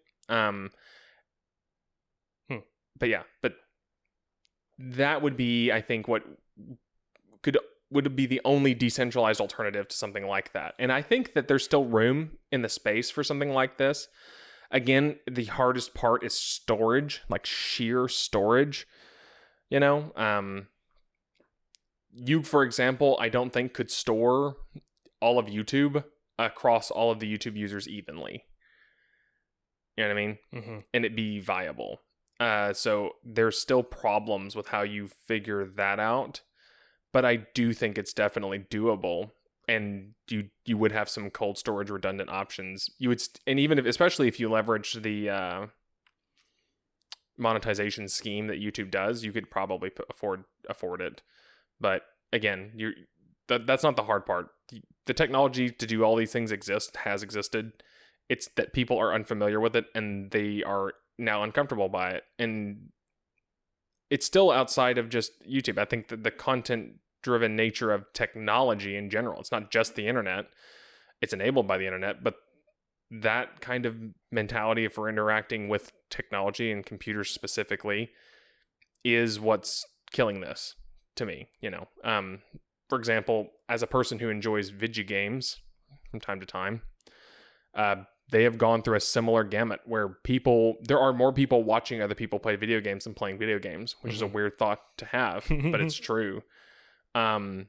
But that would be, I think, what would be the only decentralized alternative to something like that. And I think that there's still room in the space for something like this. Again, the hardest part is storage, like sheer storage. You know, you, for example, I don't think could store all of YouTube across all of the YouTube users evenly. You know what I mean? Mm-hmm. And it be viable. So there's still problems with how you figure that out. But I do think it's definitely doable. And you would have some cold storage redundant options. You would, and even if, especially if you leverage the monetization scheme that YouTube does, you could probably afford it. But again, that's not the hard part. The technology to do all these things has existed. It's that people are unfamiliar with it and they are now uncomfortable by it. And it's still outside of just YouTube. I think that the content-driven nature of technology in general, it's not just the internet. It's enabled by the internet, but that kind of mentality for interacting with technology and computers specifically is what's killing this to me, you know. For example, as a person who enjoys video games from time to time, they have gone through a similar gamut where there are more people watching other people play video games than playing video games, which is a weird thought to have, but it's true. You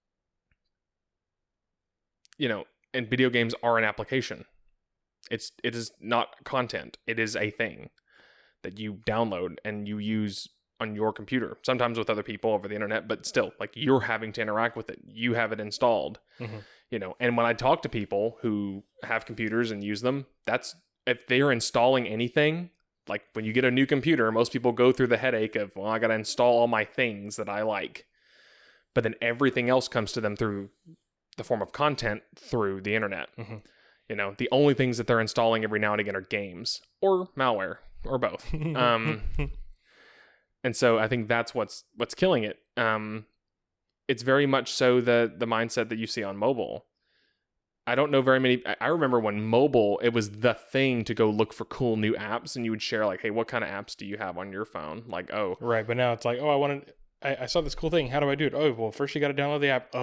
know, and video games are an application. It is not content. It is a thing that you download and you use on your computer, sometimes with other people over the internet, but still, like, you're having to interact with it. You have it installed, you know. And when I talk to people who have computers and use them, that's, if they're installing anything, like when you get a new computer, most people go through the headache of, well, I got to install all my things that I like. But then everything else comes to them through the form of content through the internet. You know, the only things that they're installing every now and again are games or malware or both. And so I think that's what's killing it. It's very much so the mindset that you see on mobile. I don't know very many. I remember when mobile, it was the thing to go look for cool new apps, and you would share like, hey, what kind of apps do you have on your phone? Like, oh. Right, but now it's like, oh, I saw this cool thing. How do I do it? Oh, well, first you got to download the app.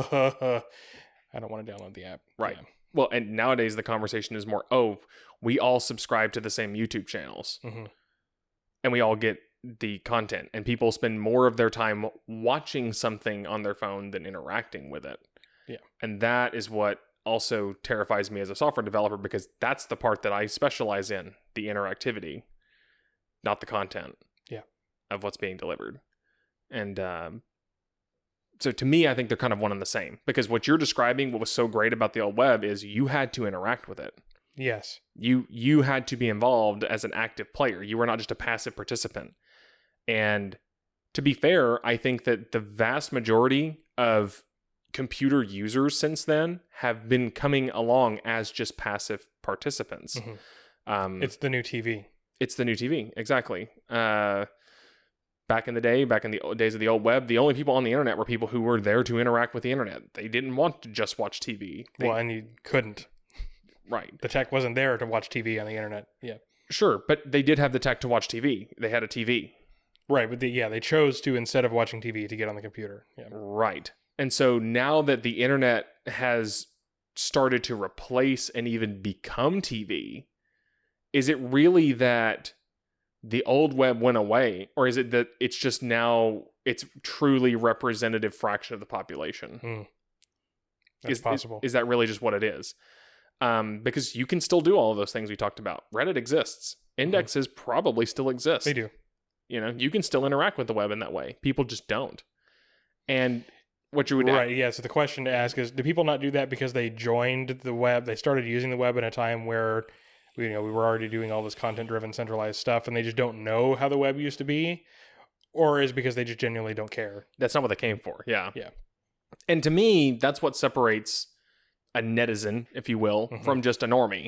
I don't want to download the app. Right. Yeah. Well, and nowadays the conversation is more, oh, we all subscribe to the same YouTube channels. And we all get the content. And people spend more of their time watching something on their phone than interacting with it. Yeah. And that is what also terrifies me as a software developer, because that's the part that I specialize in, the interactivity, not the content of what's being delivered. And so to me, I think they're kind of one and the same, because what you're describing, what was so great about the old web, is you had to interact with it. Yes. You had to be involved as an active player. You were not just a passive participant. And to be fair, I think that the vast majority of computer users since then have been coming along as just passive participants. It's the new TV. It's the new TV, exactly. Back in the day, back in the days of the old web, the only people on the internet were people who were there to interact with the internet. They didn't want to just watch TV. And you couldn't. Right. The tech wasn't there to watch TV on the internet. Yeah. Sure, but they did have the tech to watch TV. They had a TV. Right, but they chose to, instead of watching TV, to get on the computer. Yeah. Right. And so now that the internet has started to replace and even become TV, is it really that the old web went away, or is it that it's just now it's truly representative fraction of the population? That's possible. Is that really just what it is? Because you can still do all of those things we talked about. Reddit exists. Indexes probably still exist. They do. You know, you can still interact with the web in that way. People just don't. And what you would yeah. So the question to ask is, do people not do that because they joined the web? They started using the web in a time where we were already doing all this content-driven, centralized stuff, and they just don't know how the web used to be, or is it because they just genuinely don't care? That's not what they came for. Yeah. Yeah. And to me, that's what separates a netizen, if you will, from just a normie.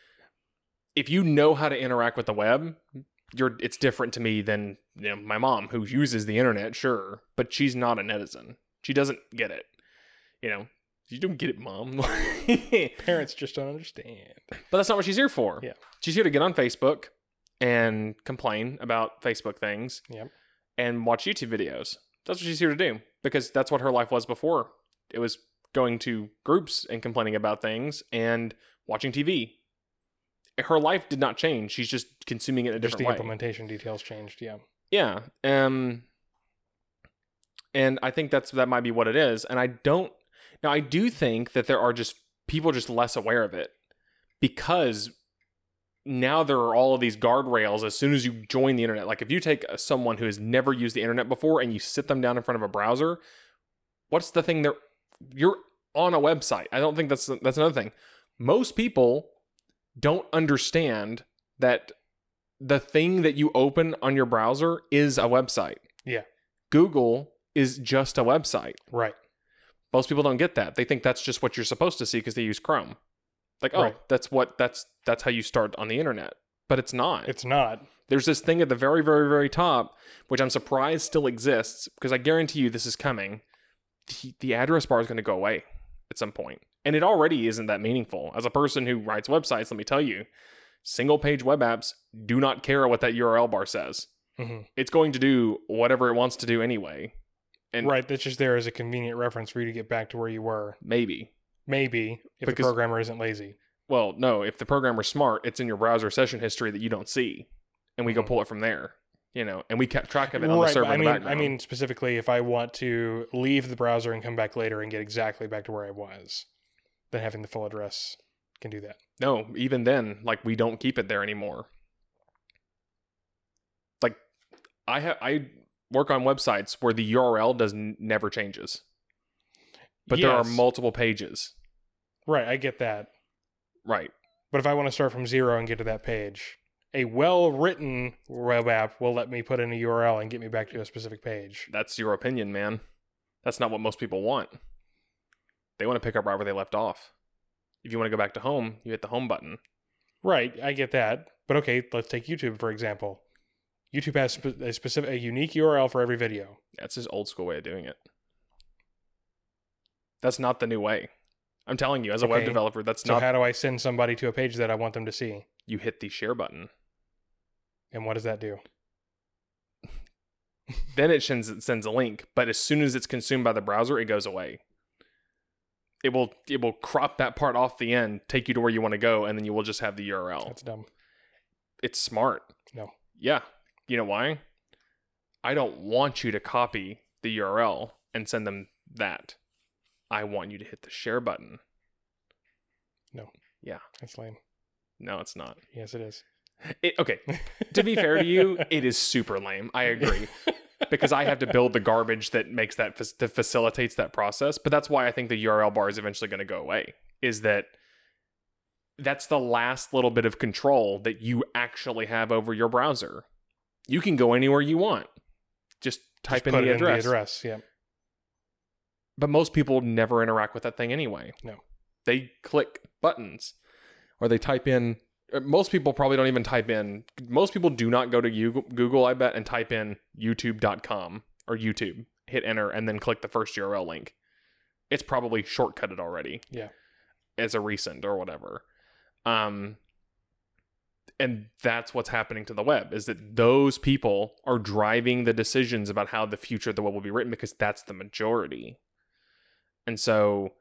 If you know how to interact with the web, it's different to me than my mom, who uses the internet, sure, but she's not a netizen. She doesn't get it. You don't get it, Mom. Parents just don't understand. But that's not what she's here for. Yeah. She's here to get on Facebook and complain about Facebook things. Yep. And watch YouTube videos. That's what she's here to do. Because that's what her life was before. It was going to groups and complaining about things and watching TV. Her life did not change. She's just consuming it in a different way. Just the implementation details changed, yeah. Yeah. And I think that might be what it is. And I do think that there are just people just less aware of it, because now there are all of these guardrails as soon as you join the internet. Like if you take someone who has never used the internet before and you sit them down in front of a browser, what's the thing you're on a website. I don't think that's another thing. Most people don't understand that the thing that you open on your browser is a website. Yeah. Google is just a website. Right. Most people don't get that. They think that's just what you're supposed to see because they use Chrome. Like, oh, right. that's how you start on the internet. But it's not. It's not. There's this thing at the very, very, very top, which I'm surprised still exists, because I guarantee you this is coming. The address bar is going to go away at some point. And it already isn't that meaningful. As a person who writes websites, let me tell you, single page web apps do not care what that URL bar says. Mm-hmm. It's going to do whatever it wants to do anyway. And right, that's just there as a convenient reference for you to get back to where you were. Maybe, if the programmer isn't lazy. Well, no, if the programmer's smart, it's in your browser session history that you don't see. And we go pull it from there. And we kept track of it on the server in the background. I mean, specifically, if I want to leave the browser and come back later and get exactly back to where I was, then having the full address can do that. No, even then, like, we don't keep it there anymore. Like, I work on websites where the URL never changes. But there are multiple pages. Right, I get that. Right. But if I want to start from zero and get to that page, a well-written web app will let me put in a URL and get me back to a specific page. That's your opinion, man. That's not what most people want. They want to pick up right where they left off. If you want to go back to home, you hit the home button. Right, I get that. But okay, let's take YouTube, for example. YouTube has a unique URL for every video. That's his old school way of doing it. That's not the new way. I'm telling you, as a web developer, that's not... So how do I send somebody to a page that I want them to see? You hit the share button. And what does that do? Then it sends a link, but as soon as it's consumed by the browser, it goes away. It will crop that part off the end, take you to where you want to go, and then you will just have the URL. That's dumb. It's smart. No. Yeah. You know why? I don't want you to copy the URL and send them that. I want you to hit the share button. No. Yeah. That's lame. No, it's not. Yes, it is. Okay. To be fair to you, it is super lame. I agree. Because I have to build the garbage that makes that that facilitates that process. But that's why I think the URL bar is eventually going to go away. Is that's the last little bit of control that you actually have over your browser. You can go anywhere you want. Just type in the address. Yeah. But most people never interact with that thing anyway. No. They click buttons or they type in. Most people probably don't even type in. Most people do not go to Google, I bet, and type in youtube.com or YouTube, hit enter, and then click the first URL link. It's probably shortcutted already. Yeah. As a recent or whatever. And that's what's happening to the web, is that those people are driving the decisions about how the future of the web will be written, because that's the majority. And so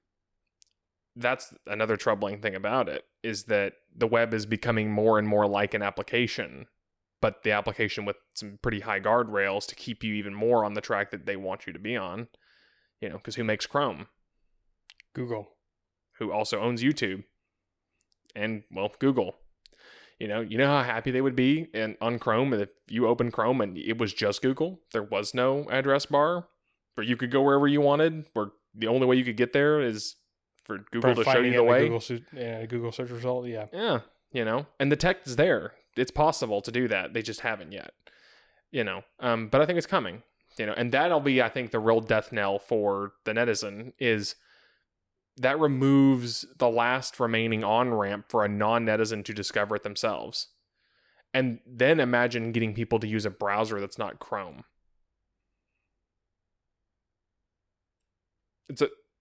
that's another troubling thing about it, is that the web is becoming more and more like an application, but the application with some pretty high guardrails to keep you even more on the track that they want you to be on. Because who makes Chrome? Google. Who also owns YouTube. And, well, Google. You know how happy they would be on Chrome if you open Chrome and it was just Google? There was no address bar, where you could go wherever you wanted, where the only way you could get there is for Google to show you the way. Google search result, yeah. Yeah, and the tech is there. It's possible to do that. They just haven't yet. But I think it's coming. And that'll be, I think, the real death knell for the netizen, is that removes the last remaining on-ramp for a non-netizen to discover it themselves. And then imagine getting people to use a browser that's not Chrome.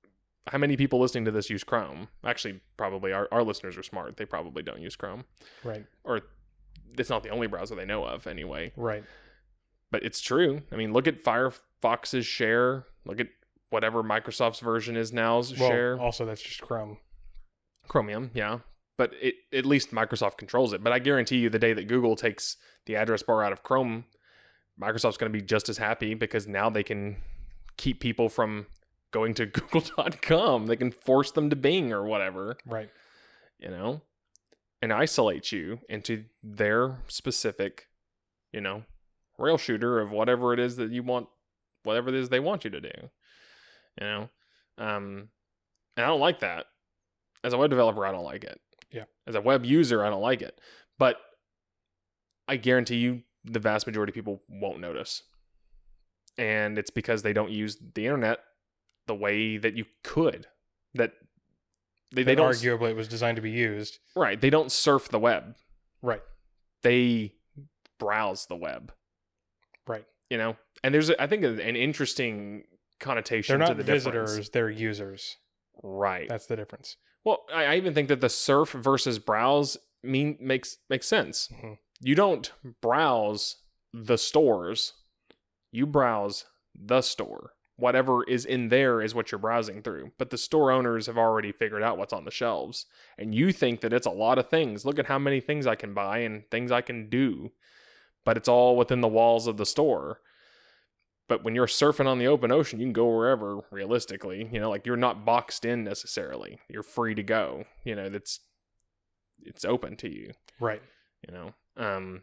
how many people listening to this use Chrome? Actually, probably our listeners are smart. They probably don't use Chrome. Right. Or it's not the only browser they know of anyway. Right. But it's true. I mean, look at Firefox's share. Look at whatever Microsoft's version is now's share. Also, that's just Chrome. Chromium, yeah. But at least Microsoft controls it. But I guarantee you the day that Google takes the address bar out of Chrome, Microsoft's going to be just as happy because now they can keep people from going to google.com. They can force them to Bing or whatever. Right. You know? And isolate you into their specific, you know, rail shooter of whatever it is that you want, whatever it is they want you to do. You know? And I don't like that. As a web developer, I don't like it. Yeah. As a web user, I don't like it. But I guarantee you the vast majority of people won't notice. And it's because they don't use the internet the way that you could. That they don't arguably it was designed to be used. Right. They don't surf the web. Right. They browse the web. Right. You know? And there's, I think, an interesting connotation to the difference. They're not visitors, they're users. Right. That's the difference. Well, I even think that the surf versus browse makes sense. Mm-hmm. You don't browse the stores. You browse the store. Whatever is in there is what you're browsing through. But the store owners have already figured out what's on the shelves. And you think that it's a lot of things. Look at how many things I can buy and things I can do. But it's all within the walls of the store. But when you're surfing on the open ocean, you can go wherever, realistically. You know, like you're not boxed in necessarily. You're free to go. You know, it's open to you. Right. You know?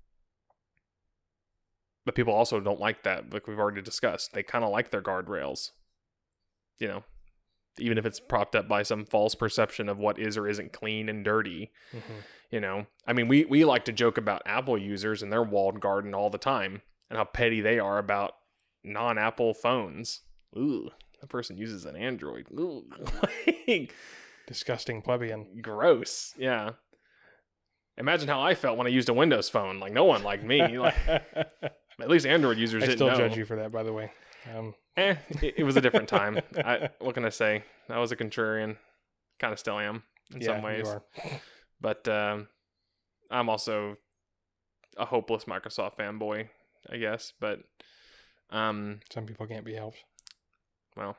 But people also don't like that, like we've already discussed. They kind of like their guardrails. You know, even if it's propped up by some false perception of what is or isn't clean and dirty. Mm-hmm. You know, I mean, we like to joke about Apple users and their walled garden all the time and how petty they are about non-Apple phones. Ooh, that person uses an Android. Ooh. Disgusting plebeian. Gross. Yeah. Imagine how I felt when I used a Windows phone. Like, no one liked me. Like, at least Android users didn't know. I still judge you for that, by the way. It was a different time. What can I say? I was a contrarian. Kind of still am in some ways. You are. But I'm also a hopeless Microsoft fanboy, I guess. But some people can't be helped. Well,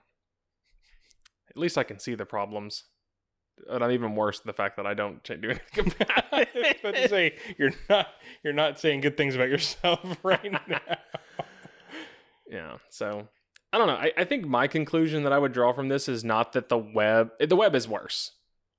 at least I can see the problems. And I'm even worse the fact that I don't do anything about it. But to say you're not saying good things about yourself right now. Yeah. So I don't know. I think my conclusion that I would draw from this is not that the web is worse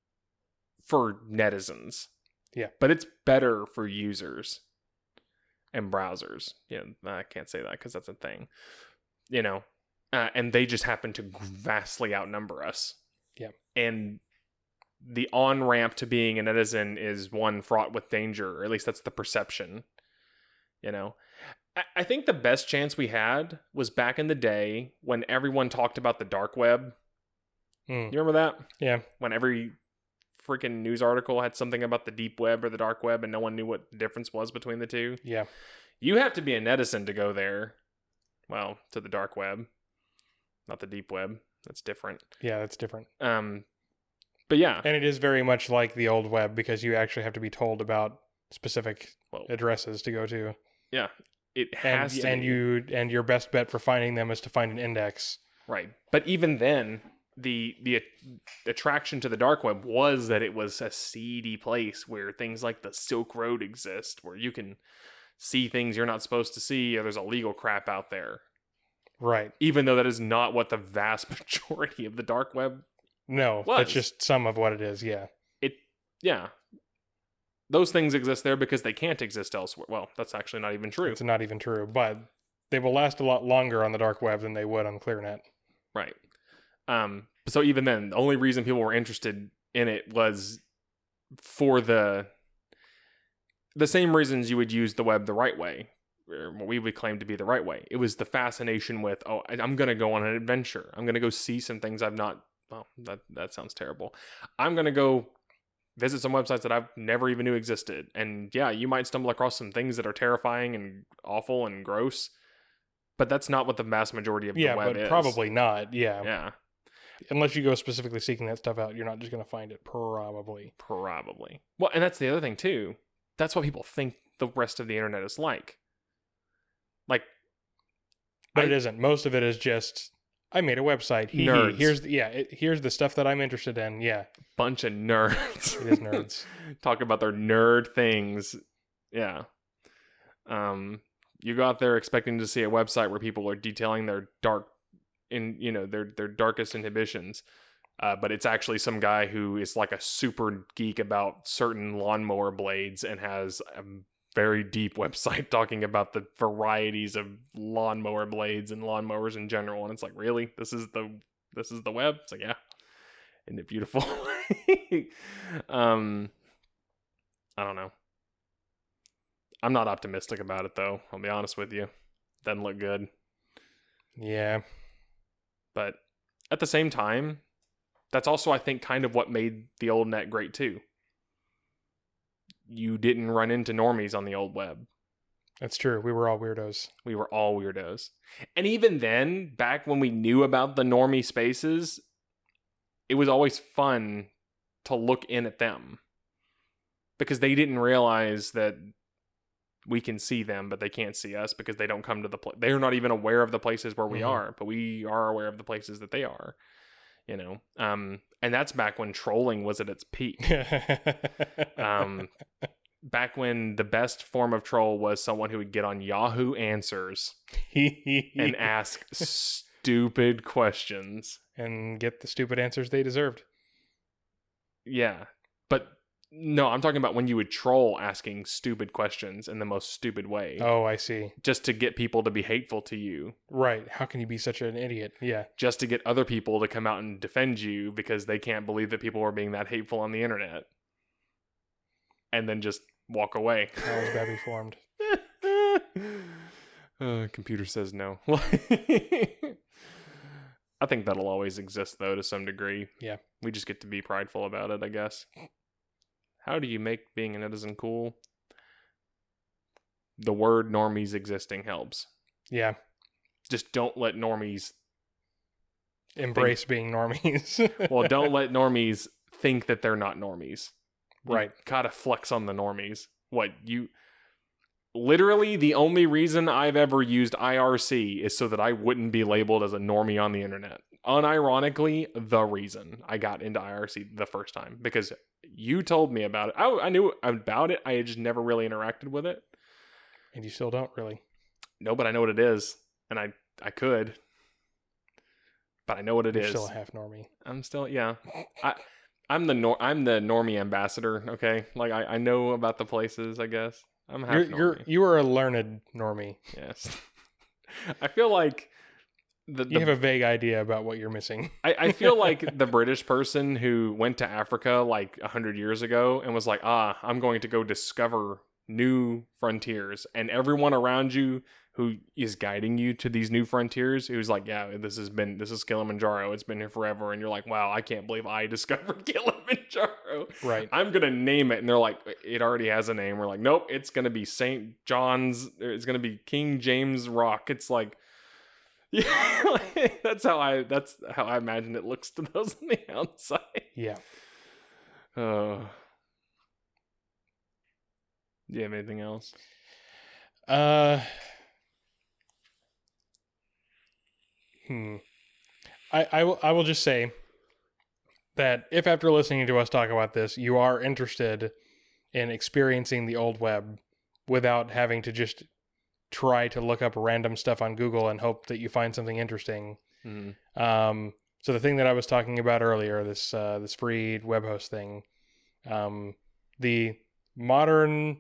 for netizens. Yeah. But it's better for users and browsers. Yeah, I can't say that because that's a thing. You know, and they just happen to vastly outnumber us. Yeah. And the on-ramp to being a netizen is one fraught with danger, or at least that's the perception. You know, I think the best chance we had was back in the day when everyone talked about the dark web. You remember that? Yeah. When every freaking news article had something about the deep web or the dark web and no one knew what the difference was between the two. Yeah. You have to be a netizen to go there. Well, to the dark web, not the deep web. That's different. Yeah, that's different. But yeah. And it is very much like the old web because you actually have to be told about specific addresses to go to. Yeah. It has to be. And your best bet for finding them is to find an index. Right. But even then, the attraction to the dark web was that it was a seedy place where things like the Silk Road exist, where you can see things you're not supposed to see, or there's illegal crap out there. Right. Even though that is not what the vast majority of the dark web No, was. that's just some of what it is, yeah. Yeah. Those things exist there because they can't exist elsewhere. Well, that's actually not even true. It's not even true, but they will last a lot longer on the dark web than they would on ClearNet. Right. So even then, the only reason people were interested in it was for the same reasons you would use the web the right way, or what we would claim to be the right way. It was the fascination with, I'm going to go on an adventure. I'm going to go see some things I've not, well, that sounds terrible. I'm going to go visit some websites that I've never even knew existed. And yeah, you might stumble across some things that are terrifying and awful and gross, but that's not what the vast majority of the web is. Yeah, but probably not, yeah. Yeah. unless you go specifically seeking that stuff out, you're not just going to find it, probably. Well, and that's the other thing too. That's what people think the rest of the internet is like. But it isn't. Most of it is just, I made a website. Nerds. Here's the stuff that I'm interested in. Yeah. Bunch of nerds. It is nerds. Talk about their nerd things. Yeah. You go out there expecting to see a website where people are detailing their their darkest inhibitions. But it's actually some guy who is like a super geek about certain lawnmower blades and has a very deep website talking about the varieties of lawnmower blades and lawnmowers in general. And it's like, really? This is the web? It's like, yeah. Isn't it beautiful? I don't know. I'm not optimistic about it though. I'll be honest with you. Doesn't look good. Yeah. But at the same time, that's also, I think, kind of what made the old net great too. You didn't run into normies on the old web. That's true. We were all weirdos. And even then, back when we knew about the normie spaces, it was always fun to look in at them. Because they didn't realize that we can see them, but they can't see us because they don't come to the place. They're not even aware of the places where we are, but we are aware of the places that they are. And that's back when trolling was at its peak. Back when the best form of troll was someone who would get on Yahoo Answers and ask stupid questions and get the stupid answers they deserved. Yeah, but no, I'm talking about when you would troll asking stupid questions in the most stupid way. Oh, I see. Just to get people to be hateful to you. Right. How can you be such an idiot? Yeah. Just to get other people to come out and defend you because they can't believe that people are being that hateful on the internet. And then just walk away. How was Babby formed? Computer says no. I think that'll always exist, though, to some degree. Yeah. We just get to be prideful about it, I guess. How do you make being a netizen cool? The word normies existing helps. Yeah. Just don't let normies embrace being normies. Well, don't let normies think that they're not normies. Right. You gotta flex on the normies. Literally, the only reason I've ever used IRC is so that I wouldn't be labeled as a normie on the internet. Unironically, the reason I got into IRC the first time. Because you told me about it. I knew about it. I had just never really interacted with it. And you still don't really. No, but I know what it is. And I could. But I know what it is. You're still a half normie. I'm still, yeah. I'm the normie ambassador, okay? Like, I know about the places, I guess. I'm half normie. You are a learned normie. Yes. I feel like you have a vague idea about what you're missing. I feel like the British person who went to Africa like 100 years ago and was like, I'm going to go discover new frontiers. And everyone around you who is guiding you to these new frontiers, who's like, yeah, this is Kilimanjaro. It's been here forever. And you're like, wow, I can't believe I discovered Kilimanjaro. Right. I'm going to name it. And they're like, it already has a name. We're like, nope, it's going to be St. John's. It's going to be King James Rock. It's like, yeah, that's how I imagine it looks to those on the outside. Yeah. Do you have anything else? I will just say that if after listening to us talk about this, you are interested in experiencing the old web without having to just try to look up random stuff on Google and hope that you find something interesting. Mm-hmm. So the thing that I was talking about earlier, this free web host thing, the modern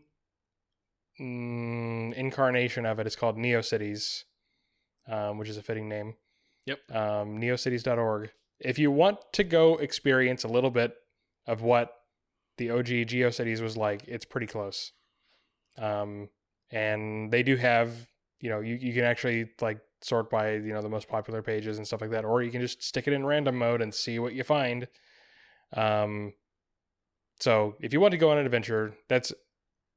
incarnation of it is called NeoCities, which is a fitting name. Yep. Neocities.org. If you want to go experience a little bit of what the OG GeoCities was like, it's pretty close. And they do have, you can actually like sort by, the most popular pages and stuff like that, or you can just stick it in random mode and see what you find. So if you want to go on an adventure, that's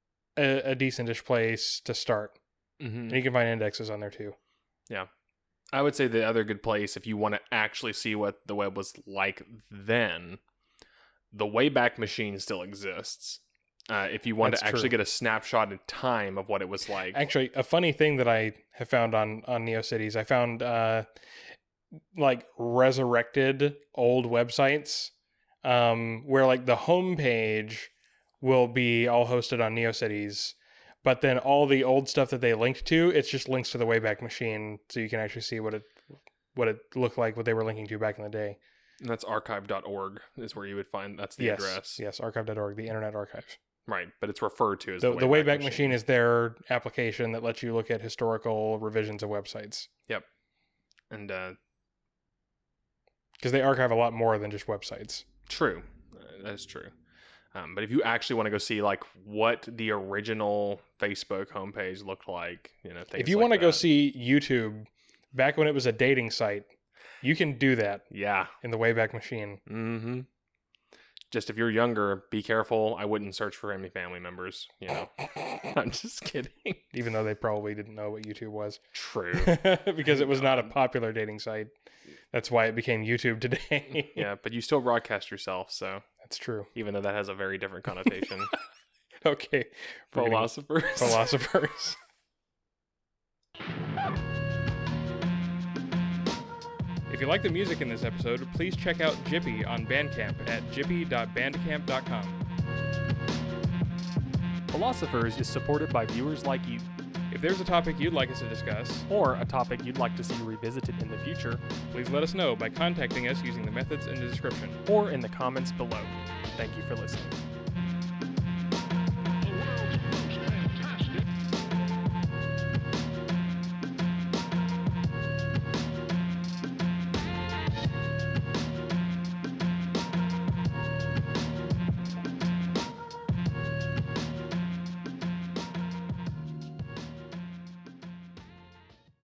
a decentish place to start. Mm-hmm. And you can find indexes on there too. Yeah. I would say the other good place, if you want to actually see what the web was like then, the Wayback Machine still exists. If you want That's to actually true. get a snapshot in time of what it was like. Actually, a funny thing that I have found on NeoCities, I found like resurrected old websites where like the homepage will be all hosted on NeoCities, but then all the old stuff that they linked to, it's just links to the Wayback Machine, so you can actually see what it looked like, what they were linking to back in the day. And that's archive.org is where you would find, that's the Yes, address. yes, archive.org, the Internet Archive. Right, but it's referred to as The Wayback Machine is their application that lets you look at historical revisions of websites. Yep. And because they archive a lot more than just websites. true. That's true. But if you actually want to go see like what the original Facebook homepage looked like, things If you like want to go that. see YouTube back when it was a dating site, you can do that Yeah. in the Wayback Machine. Mm-hmm. Just if you're younger, be careful. I wouldn't search for any family members, I'm just kidding. Even though they probably didn't know what YouTube was. True. Because it was not a popular dating site. That's why it became YouTube today. Yeah, but you still broadcast yourself, so That's true. even though that has a very different connotation. Okay. We're getting- Philosophers. Philosophers. If you like the music in this episode, please check out Jippy on Bandcamp at jippy.bandcamp.com. Philosophers is supported by viewers like you. If there's a topic you'd like us to discuss, Or a topic you'd like to see revisited in the future, please let us know by contacting us using the methods in the description. or in the comments below. Thank you for listening.